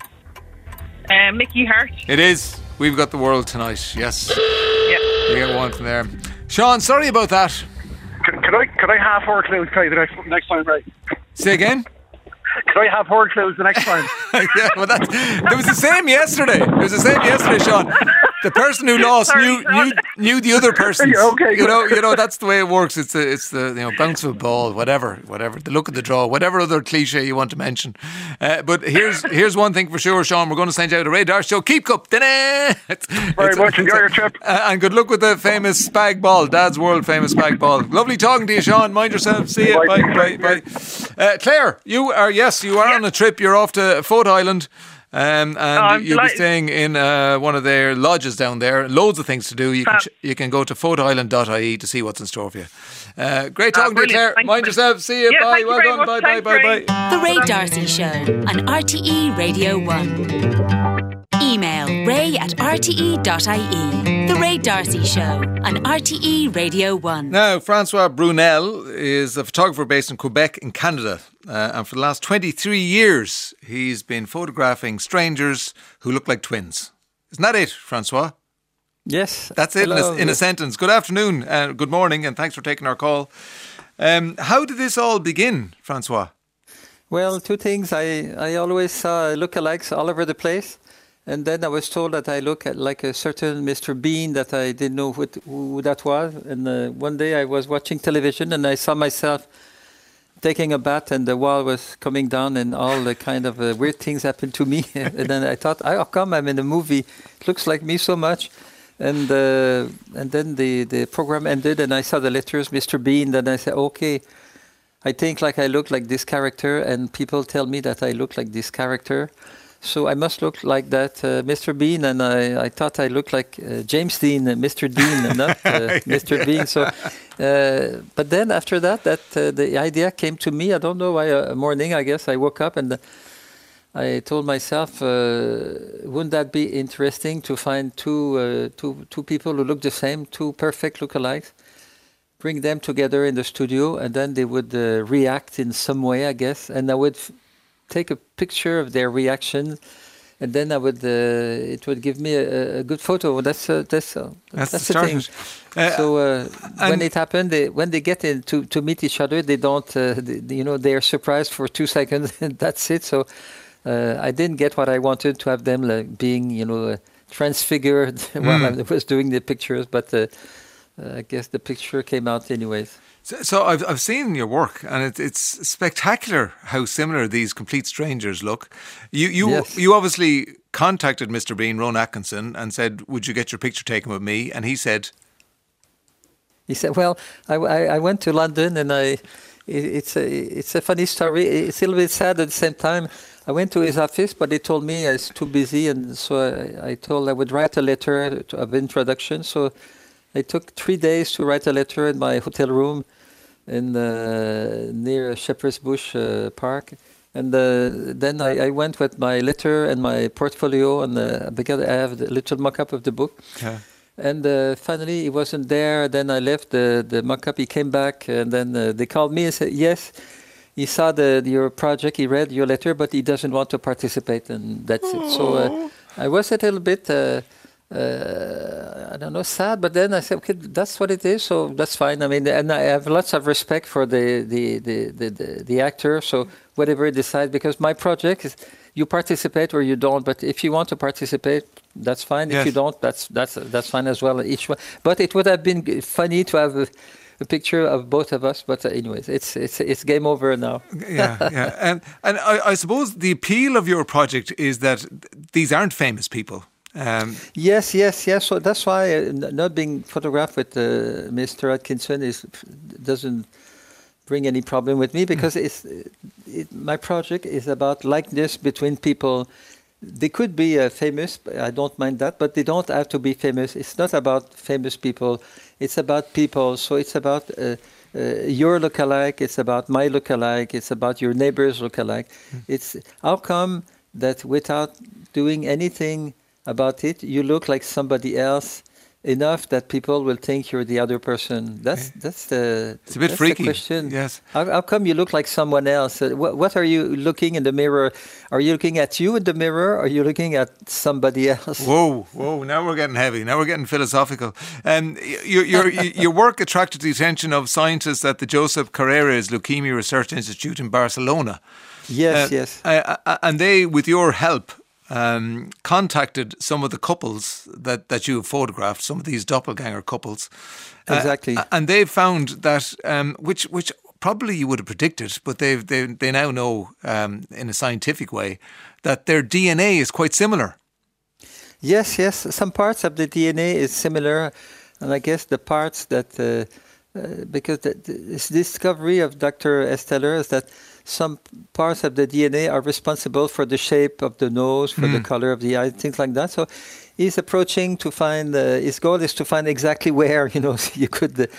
Speaker 16: Uh, Mickey Hart.
Speaker 1: It is. We've got the world tonight. Yes.
Speaker 16: Yeah.
Speaker 1: You get one from there. Sean, sorry about that.
Speaker 17: Can, can I can I have her clues, Kay, the next, next time, right?
Speaker 1: Say again?
Speaker 17: Can I have her clues the next time?
Speaker 1: Yeah, well, that's, it was the same yesterday. It was the same yesterday, Sean. The person who lost
Speaker 17: Sorry,
Speaker 1: knew, knew knew the other person.
Speaker 17: Yeah, okay,
Speaker 1: you
Speaker 17: good.
Speaker 1: know, you know that's the way it works. It's the it's the you know bounce of a ball, whatever, whatever. The look of the draw, whatever other cliche you want to mention. Uh, but here's here's one thing for sure, Sean. We're going to send you out a Ray Darcy show. Keep cup. It's,
Speaker 17: Very
Speaker 1: it's,
Speaker 17: much.
Speaker 1: it's
Speaker 17: Enjoy
Speaker 1: a,
Speaker 17: your trip.
Speaker 1: Uh, and good luck with the famous spag ball, Dad's world famous spag ball. Lovely talking to you, Sean. Mind yourself. See you. Bye, bye, bye. Uh, Claire, you are yes, you are yeah. on a trip. You're off to Fort Island. Um, and
Speaker 16: oh,
Speaker 1: you'll
Speaker 16: delighted.
Speaker 1: be staying in uh, one of their lodges down there. Loads of things to do. You can ch- you can go to fort island dot I E to see what's in store for you. Uh, great talking uh, to you, Claire.
Speaker 16: Thanks
Speaker 1: Mind yourself. See you.
Speaker 16: Yeah,
Speaker 1: bye.
Speaker 16: you
Speaker 1: Well done.
Speaker 16: much.
Speaker 1: Bye.
Speaker 16: Thanks,
Speaker 1: Bye. Bye. Bye.
Speaker 9: The Ray Darcy Show on R T E Radio one. Email ray at r t e dot i e. The Ray Darcy Show on R T E Radio one.
Speaker 1: Now, Francois Brunel is a photographer based in Quebec in Canada. Uh, and for the last twenty-three years, he's been photographing strangers who look like twins. Isn't that it, Francois?
Speaker 21: Yes.
Speaker 1: That's it in a, in a sentence. Good afternoon, uh, good morning, and thanks for taking our call. Um, how did this all begin, Francois?
Speaker 21: Well, two things. I, I always saw lookalikes all over the place. And then I was told that I look at like a certain Mister Bean that I didn't know who, who that was. And uh, one day I was watching television and I saw myself taking a bath and the wall was coming down and all the kind of uh, weird things happened to me. And then I thought, how come I'm in a movie? It looks like me so much. And uh, and then the, the program ended and I saw the letters, Mister Bean. Then I said, okay, I think like I look like this character and people tell me that I look like this character. So I must look like that, uh, Mister Bean, and I, I thought I looked like uh, James Dean, uh, Mister Dean, and not uh, Mister Bean. So, uh, but then after that, that uh, the idea came to me. I don't know why. A morning, I guess I woke up and I told myself, uh, wouldn't that be interesting to find two, uh, two, two people who look the same, two perfect lookalikes, bring them together in the studio, and then they would uh, react in some way, I guess, and I would. F- take a picture of their reaction, and then I would uh, it would give me a, a good photo. That's uh, that's uh,
Speaker 1: that's,
Speaker 21: that's
Speaker 1: the,
Speaker 21: the thing.
Speaker 1: Uh,
Speaker 21: so uh, when it happened, they, when they get in to, to meet each other, they don't, uh, they, you know, they are surprised for two seconds, and that's it. So uh, I didn't get what I wanted to have them like, being, you know, uh, transfigured mm. while I was doing the pictures, but uh, uh, I guess the picture came out anyways.
Speaker 1: So, so I've I've seen your work, and it, it's spectacular how similar these complete strangers look. You you
Speaker 21: yes.
Speaker 1: you obviously contacted Mister Bean, Ron Atkinson, and said, "Would you get your picture taken with me?" And he said,
Speaker 21: "He said, well, I, I, I went to London, and I it, it's a it's a funny story. It's a little bit sad at the same time. I went to his office, but he told me I was too busy, and so I, I told I would write a letter to, of introduction. So I took three days to write a letter in my hotel room in uh, near Shepherd's Bush uh, Park, and uh, then I, I went with my letter and my portfolio, and uh, because I have the little mock-up of the book.
Speaker 1: Yeah.
Speaker 21: And uh, finally, he wasn't there. Then I left the the mock-up. He came back, and then uh, they called me and said, "Yes, he saw the your project. He read your letter, but he doesn't want to participate." And that's Aww. it. So uh, I was a little bit. Uh, Uh, I don't know, sad, but then I said, okay, that's what it is, so that's fine. I mean, and I have lots of respect for the the the the, the, the actor, so whatever he decides, because my project is you participate or you don't, but if you want to participate, that's fine.
Speaker 1: Yes.
Speaker 21: If you don't, that's that's that's fine as well. Each one, but it would have been funny to have a, a picture of both of us. But uh, anyways, it's it's it's game over now.
Speaker 1: yeah, yeah, and and I, I suppose the appeal of your project is that these aren't famous people. Um,
Speaker 21: yes, yes, yes. So that's why uh, not being photographed with uh, Mister Atkinson is doesn't bring any problem with me, because mm. it's it, my project is about likeness between people. They could be uh, famous, I don't mind that, but they don't have to be famous. It's not about famous people. It's about people. So it's about uh, uh, your lookalike. It's about my lookalike. It's about your neighbor's lookalike. Mm. It's how come that without doing anything about it, you look like somebody else, enough that people will think you're the other person. That's yeah. that's the.
Speaker 1: It's a bit
Speaker 21: that's
Speaker 1: freaky.
Speaker 21: The question.
Speaker 1: Yes.
Speaker 21: How, how come you look like someone else? Uh, what, what are you looking in the mirror? Are you looking at you in the mirror? Or are you looking at somebody else?
Speaker 1: Whoa, whoa! Now we're getting heavy. Now we're getting philosophical. Um, your your your work attracted the attention of scientists at the Josep Carreras Leukemia Research Institute in Barcelona.
Speaker 21: Yes,
Speaker 1: uh,
Speaker 21: yes.
Speaker 1: Uh, uh, and they, with your help, Um, contacted some of the couples that, that you have photographed, some of these doppelganger couples.
Speaker 21: Exactly.
Speaker 1: Uh, and they've found that, um, which which probably you would have predicted, but they've, they they now know um, in a scientific way that their D N A is quite similar.
Speaker 21: Yes, yes. Some parts of the D N A is similar. And I guess the parts that, uh, uh, because the, this discovery of Doctor Esteller is that some parts of the D N A are responsible for the shape of the nose, for mm. the color of the eye, things like that. So he's approaching to find, uh, his goal is to find exactly where, you know, you could. Uh,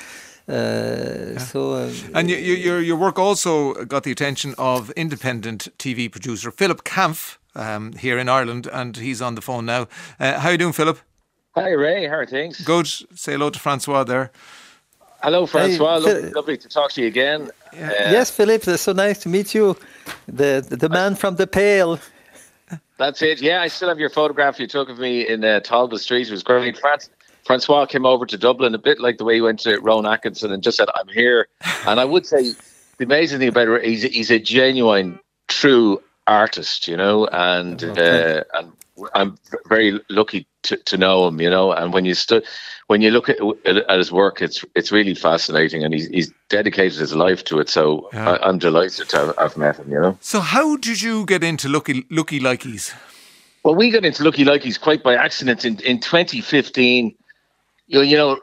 Speaker 21: yeah. So, uh,
Speaker 1: and you, you, your your work also got the attention of independent T V producer Philip Kampf um, here in Ireland, and he's on the phone now. Uh, how are you doing, Philip?
Speaker 2: Hi, Ray. How are things?
Speaker 1: Good. Say hello to Francois there.
Speaker 2: Hello, Francois.
Speaker 21: Hey,
Speaker 2: lovely, lovely to talk to you again.
Speaker 21: Yeah. Uh, yes, Philippe. It's so nice to meet you. The the, the man from the Pale.
Speaker 2: That's it. Yeah, I still have your photograph you took of me in uh, Talbot Street. It was great. Franz, Francois came over to Dublin a bit like the way he went to Rowan Atkinson and just said, "I'm here." And I would say the amazing thing about it, he's he's a genuine, true artist, you know, and uh, and I'm very lucky to, to know him, you know. And when you stood. When you look at, at his work, it's it's really fascinating, and he's, he's dedicated his life to it. So yeah. I, I'm delighted to have, have met him. You know.
Speaker 1: So how did you get into Lucky Lucky Likeys?
Speaker 2: Well, we got into Lucky Likeys quite by accident in, in twenty fifteen. You know, you know,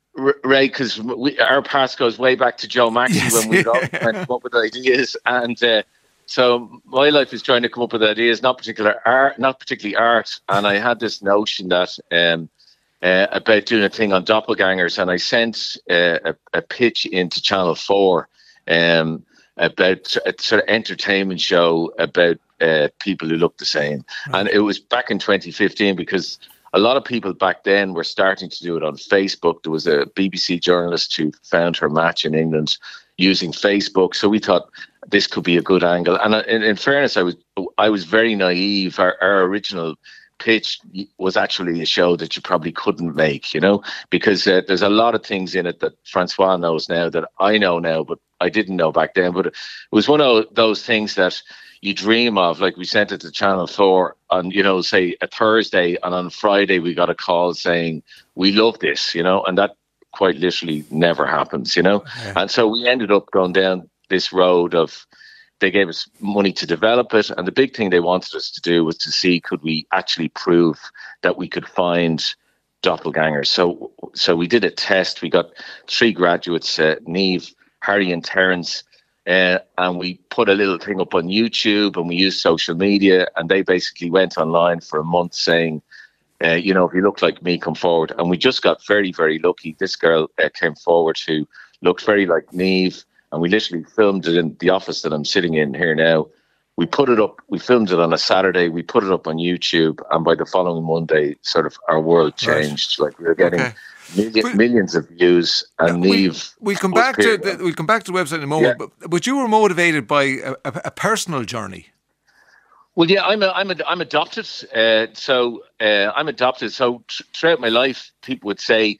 Speaker 2: Ray, because our past goes way back to Joe Maxey yes. when we all went up with ideas, and uh, so my life is trying to come up with ideas, not particular art, not particularly art, and I had this notion that. Um, Uh, about doing a thing on doppelgangers, and I sent uh, a, a pitch into Channel four um, about a sort of entertainment show about uh, people who look the same. Mm-hmm. And it was back in twenty fifteen because a lot of people back then were starting to do it on Facebook. There was a B B C journalist who found her match in England using Facebook, so we thought this could be a good angle. And in, in fairness, I was I was very naive. Our, our original pitch was actually a show that you probably couldn't make, you know, because uh, there's a lot of things in it that Francois knows now that I know now, but I didn't know back then. But it was one of those things that you dream of. Like we sent it to Channel four on, you know, say a Thursday, and on Friday we got a call saying, we love this, you know, and that quite literally never happens, you know. Yeah. And so we ended up going down this road of, they gave us money to develop it, and the big thing they wanted us to do was to see could we actually prove that we could find doppelgangers. So so we did a test. We got three graduates, uh, Niamh, Harry and Terence, uh, and we put a little thing up on YouTube, and we used social media, and they basically went online for a month saying, uh, you know, if you look like me, come forward. And we just got very, very lucky. This girl uh, came forward who looked very like Niamh, and we literally filmed it in the office that I'm sitting in here now. We put it up, we filmed it on a Saturday, we put it up on YouTube, and by the following Monday, sort of our world changed. Right. Like we were getting okay. million, but, millions of views, and yeah, Niamh...
Speaker 1: We, we'll, come back to the, we'll come back to the website in a moment, yeah. but, but you were motivated by a, a, a personal journey.
Speaker 2: Well, yeah, I'm a, I'm a, I'm adopted, uh, so uh, I'm adopted. So t- throughout my life, people would say,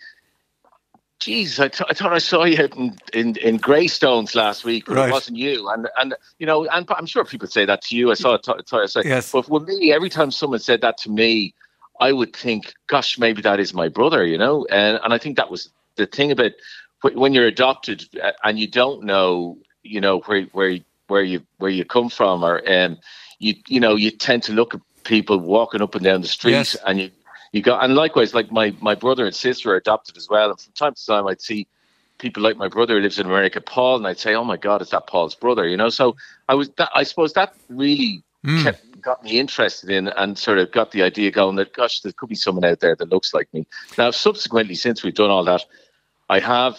Speaker 2: geez, I, th- I thought I saw you out in, in, in Greystones last week, but right. it wasn't you. And, and you know, and I'm sure people say that to you. I saw it. T- t- I say, yes. But for me, every time someone said that to me, I would think, gosh, maybe that is my brother, you know? And and I think that was the thing about when you're adopted and you don't know, you know, where where where you where you come from, or um, you you know, you tend to look at people walking up and down the street, yes. and you You got, and likewise, like my, my brother and sister are adopted as well. And from time to time, I'd see people like my brother who lives in America, Paul, and I'd say, "Oh my God, is that Paul's brother?" You know. So I was, that, I suppose, that really mm. kept, got me interested in, and sort of got the idea going that, gosh, there could be someone out there that looks like me. Now, subsequently, since we've done all that, I have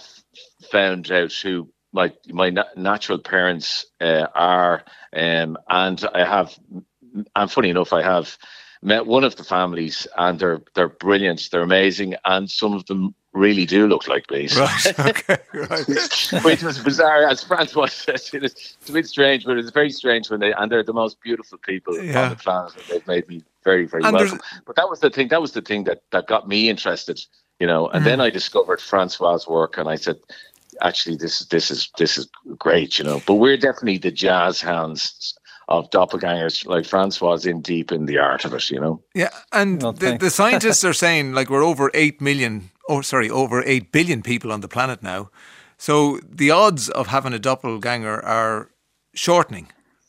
Speaker 2: found out who my my na- natural parents uh, are, um, and I have, and funny enough, I have. met one of the families, and they're they're brilliant. They're amazing, and some of them really do look like me.
Speaker 1: Right. Okay. Right.
Speaker 2: Which was bizarre, as Francois said. It's a bit strange, but it's very strange when they and they're the most beautiful people
Speaker 1: Yeah.
Speaker 2: on the planet, and they've made me very, very
Speaker 1: And
Speaker 2: welcome.
Speaker 1: there's-
Speaker 2: But that was the thing. That was the thing that that got me interested. You know, and
Speaker 1: Mm.
Speaker 2: then I discovered Francois' work, and I said, actually, this this is this is great. You know, but we're definitely the jazz hands of doppelgangers. Like Francois is in deep in the art of it. You know.
Speaker 1: Yeah, and
Speaker 2: Well,
Speaker 1: the,
Speaker 2: thanks.
Speaker 1: the scientists are saying like we're over eight million, oh sorry, over eight billion people on the planet now. So the odds of having a doppelganger are shortening.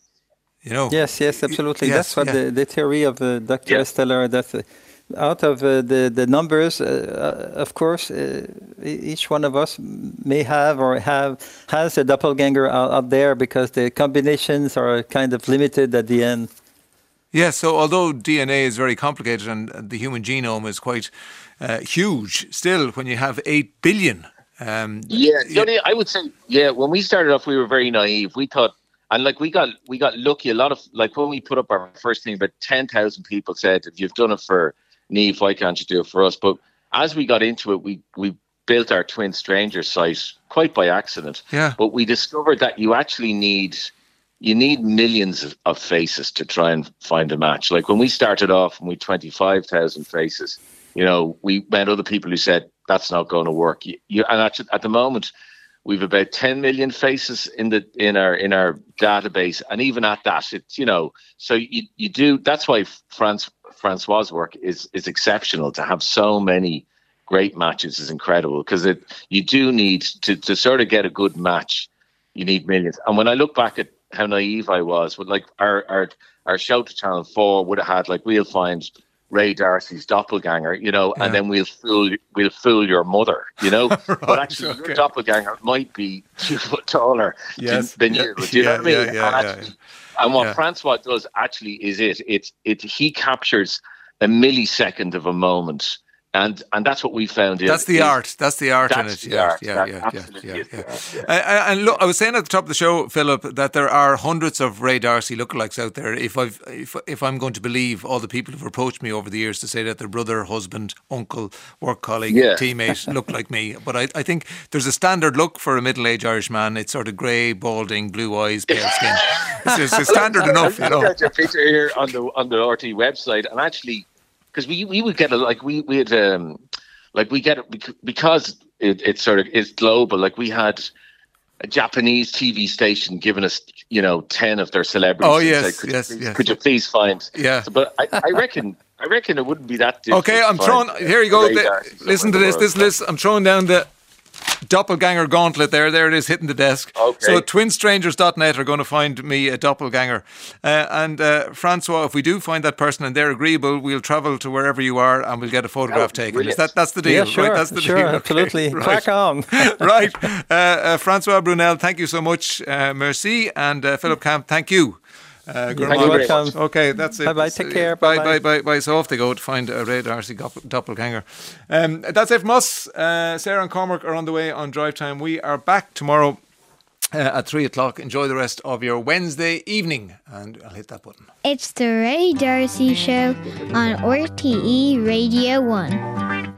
Speaker 1: You know.
Speaker 21: Yes, yes, absolutely.
Speaker 1: Yes,
Speaker 21: That's what
Speaker 1: yeah.
Speaker 21: the, the theory of uh, Doctor
Speaker 1: Yeah.
Speaker 21: Esteller. That uh, out of uh, the the numbers, uh, uh, of course, uh, e- each one of us may have or have has a doppelganger out, out there because the combinations are kind of limited at the end.
Speaker 1: Yeah, so although D N A is very complicated and the human genome is quite uh, huge, still when you have eight billion. Um,
Speaker 2: Yeah, the only, I would say, yeah. When we started off, we were very naive. We thought, and like we got we got lucky. A lot of like when we put up our first thing, about ten thousand people said, "If you've done it for Niamh, why can't you do it for us?" But as we got into it, we we built our Twin Strangers site quite by accident.
Speaker 1: Yeah.
Speaker 2: But we discovered that you actually need you need millions of, of faces to try and find a match. Like when we started off, and we twenty-five thousand faces. You know, we met other people who said that's not going to work. You, you, and actually, at the moment, we've about ten million faces in the in our in our database, and even at that, it's you know, so you you do. That's why France Francois' work is is exceptional. To have so many great matches is incredible, because it you do need to to sort of get a good match. You need millions. And when I look back at how naive I was, with like our our our show to Channel Four would have had like we'll find Ray D'Arcy's doppelganger, you know,
Speaker 1: Yeah.
Speaker 2: and then we'll fool we'll fool your mother, you know.
Speaker 1: Right,
Speaker 2: But actually,
Speaker 1: okay.
Speaker 2: your doppelganger might be two foot taller
Speaker 1: Yes,
Speaker 2: than
Speaker 1: yeah,
Speaker 2: you. Do you know
Speaker 1: yeah,
Speaker 2: what I mean?
Speaker 1: yeah, yeah,
Speaker 2: and,
Speaker 1: yeah,
Speaker 2: actually, and what
Speaker 1: yeah.
Speaker 2: Francois does actually is it. It's it. He captures a millisecond of a moment, and and that's what we found.
Speaker 1: That's the
Speaker 2: is-
Speaker 1: art. That's the art in
Speaker 2: that's
Speaker 1: it.
Speaker 2: the
Speaker 1: Yeah,
Speaker 2: art.
Speaker 1: yeah,
Speaker 2: That
Speaker 1: yeah, yeah,
Speaker 2: absolutely
Speaker 1: yeah,
Speaker 2: is the
Speaker 1: yeah.
Speaker 2: art, yeah.
Speaker 1: Uh, uh, and look, I was saying at the top of the show, Philip, that there are hundreds of Ray D'Arcy lookalikes out there. If I've, if if I'm going to believe all the people who've approached me over the years to say that their brother, husband, uncle, work colleague,
Speaker 2: Yeah.
Speaker 1: teammate look like me, but I, I think there's a standard look for a middle-aged Irish man. It's sort of grey, balding, blue eyes, pale skin. It's, it's standard enough, you
Speaker 2: I
Speaker 1: know.
Speaker 2: looked at your picture here on the on the R T website, and actually, because we we would get a like we we had um like we get it bec- because it it's sort of it's global. Like we had a Japanese T V station giving us you know ten of their celebrities.
Speaker 1: Oh,
Speaker 2: and
Speaker 1: yes,
Speaker 2: said, could
Speaker 1: yes,
Speaker 2: you please,
Speaker 1: yes.
Speaker 2: Could you please find?
Speaker 1: Yeah.
Speaker 2: So, but I, I reckon I reckon it wouldn't be that difficult.
Speaker 1: Okay, I'm
Speaker 2: to
Speaker 1: throwing.
Speaker 2: find
Speaker 1: Here you go.
Speaker 2: Ray
Speaker 1: The-
Speaker 2: D'Arcy
Speaker 1: listen to
Speaker 2: somewhere in
Speaker 1: this.
Speaker 2: the
Speaker 1: This
Speaker 2: world.
Speaker 1: list. I'm throwing down the doppelganger gauntlet there. There it is, hitting the desk.
Speaker 2: Okay.
Speaker 1: So twin strangers dot net are going to find me a doppelganger. Uh, and uh, Francois, if we do find that person and they're agreeable, we'll travel to wherever you are and we'll get a photograph taken. Is
Speaker 21: brilliant.
Speaker 1: that that's the deal?
Speaker 21: Yeah, sure,
Speaker 1: right? That's the
Speaker 21: sure,
Speaker 1: deal. Okay,
Speaker 21: absolutely.
Speaker 1: right.
Speaker 21: Crack on.
Speaker 1: Right. Uh, uh, Francois Brunel, thank you so much. Uh, merci. And uh, Philip Camp, thank you. Uh,
Speaker 21: You're welcome.
Speaker 1: Okay, that's it.
Speaker 21: Bye-bye, take care,
Speaker 1: Bye,
Speaker 21: bye-bye.
Speaker 1: bye, bye, bye. So off they go to find a Ray D'Arcy doppel- doppelganger. Um, that's it from us. Uh, Sarah and Cormac are on the way on Drive Time. We are back tomorrow uh, at three o'clock. Enjoy the rest of your Wednesday evening. And I'll hit that button.
Speaker 3: It's the Ray D'Arcy Show on R T E Radio one.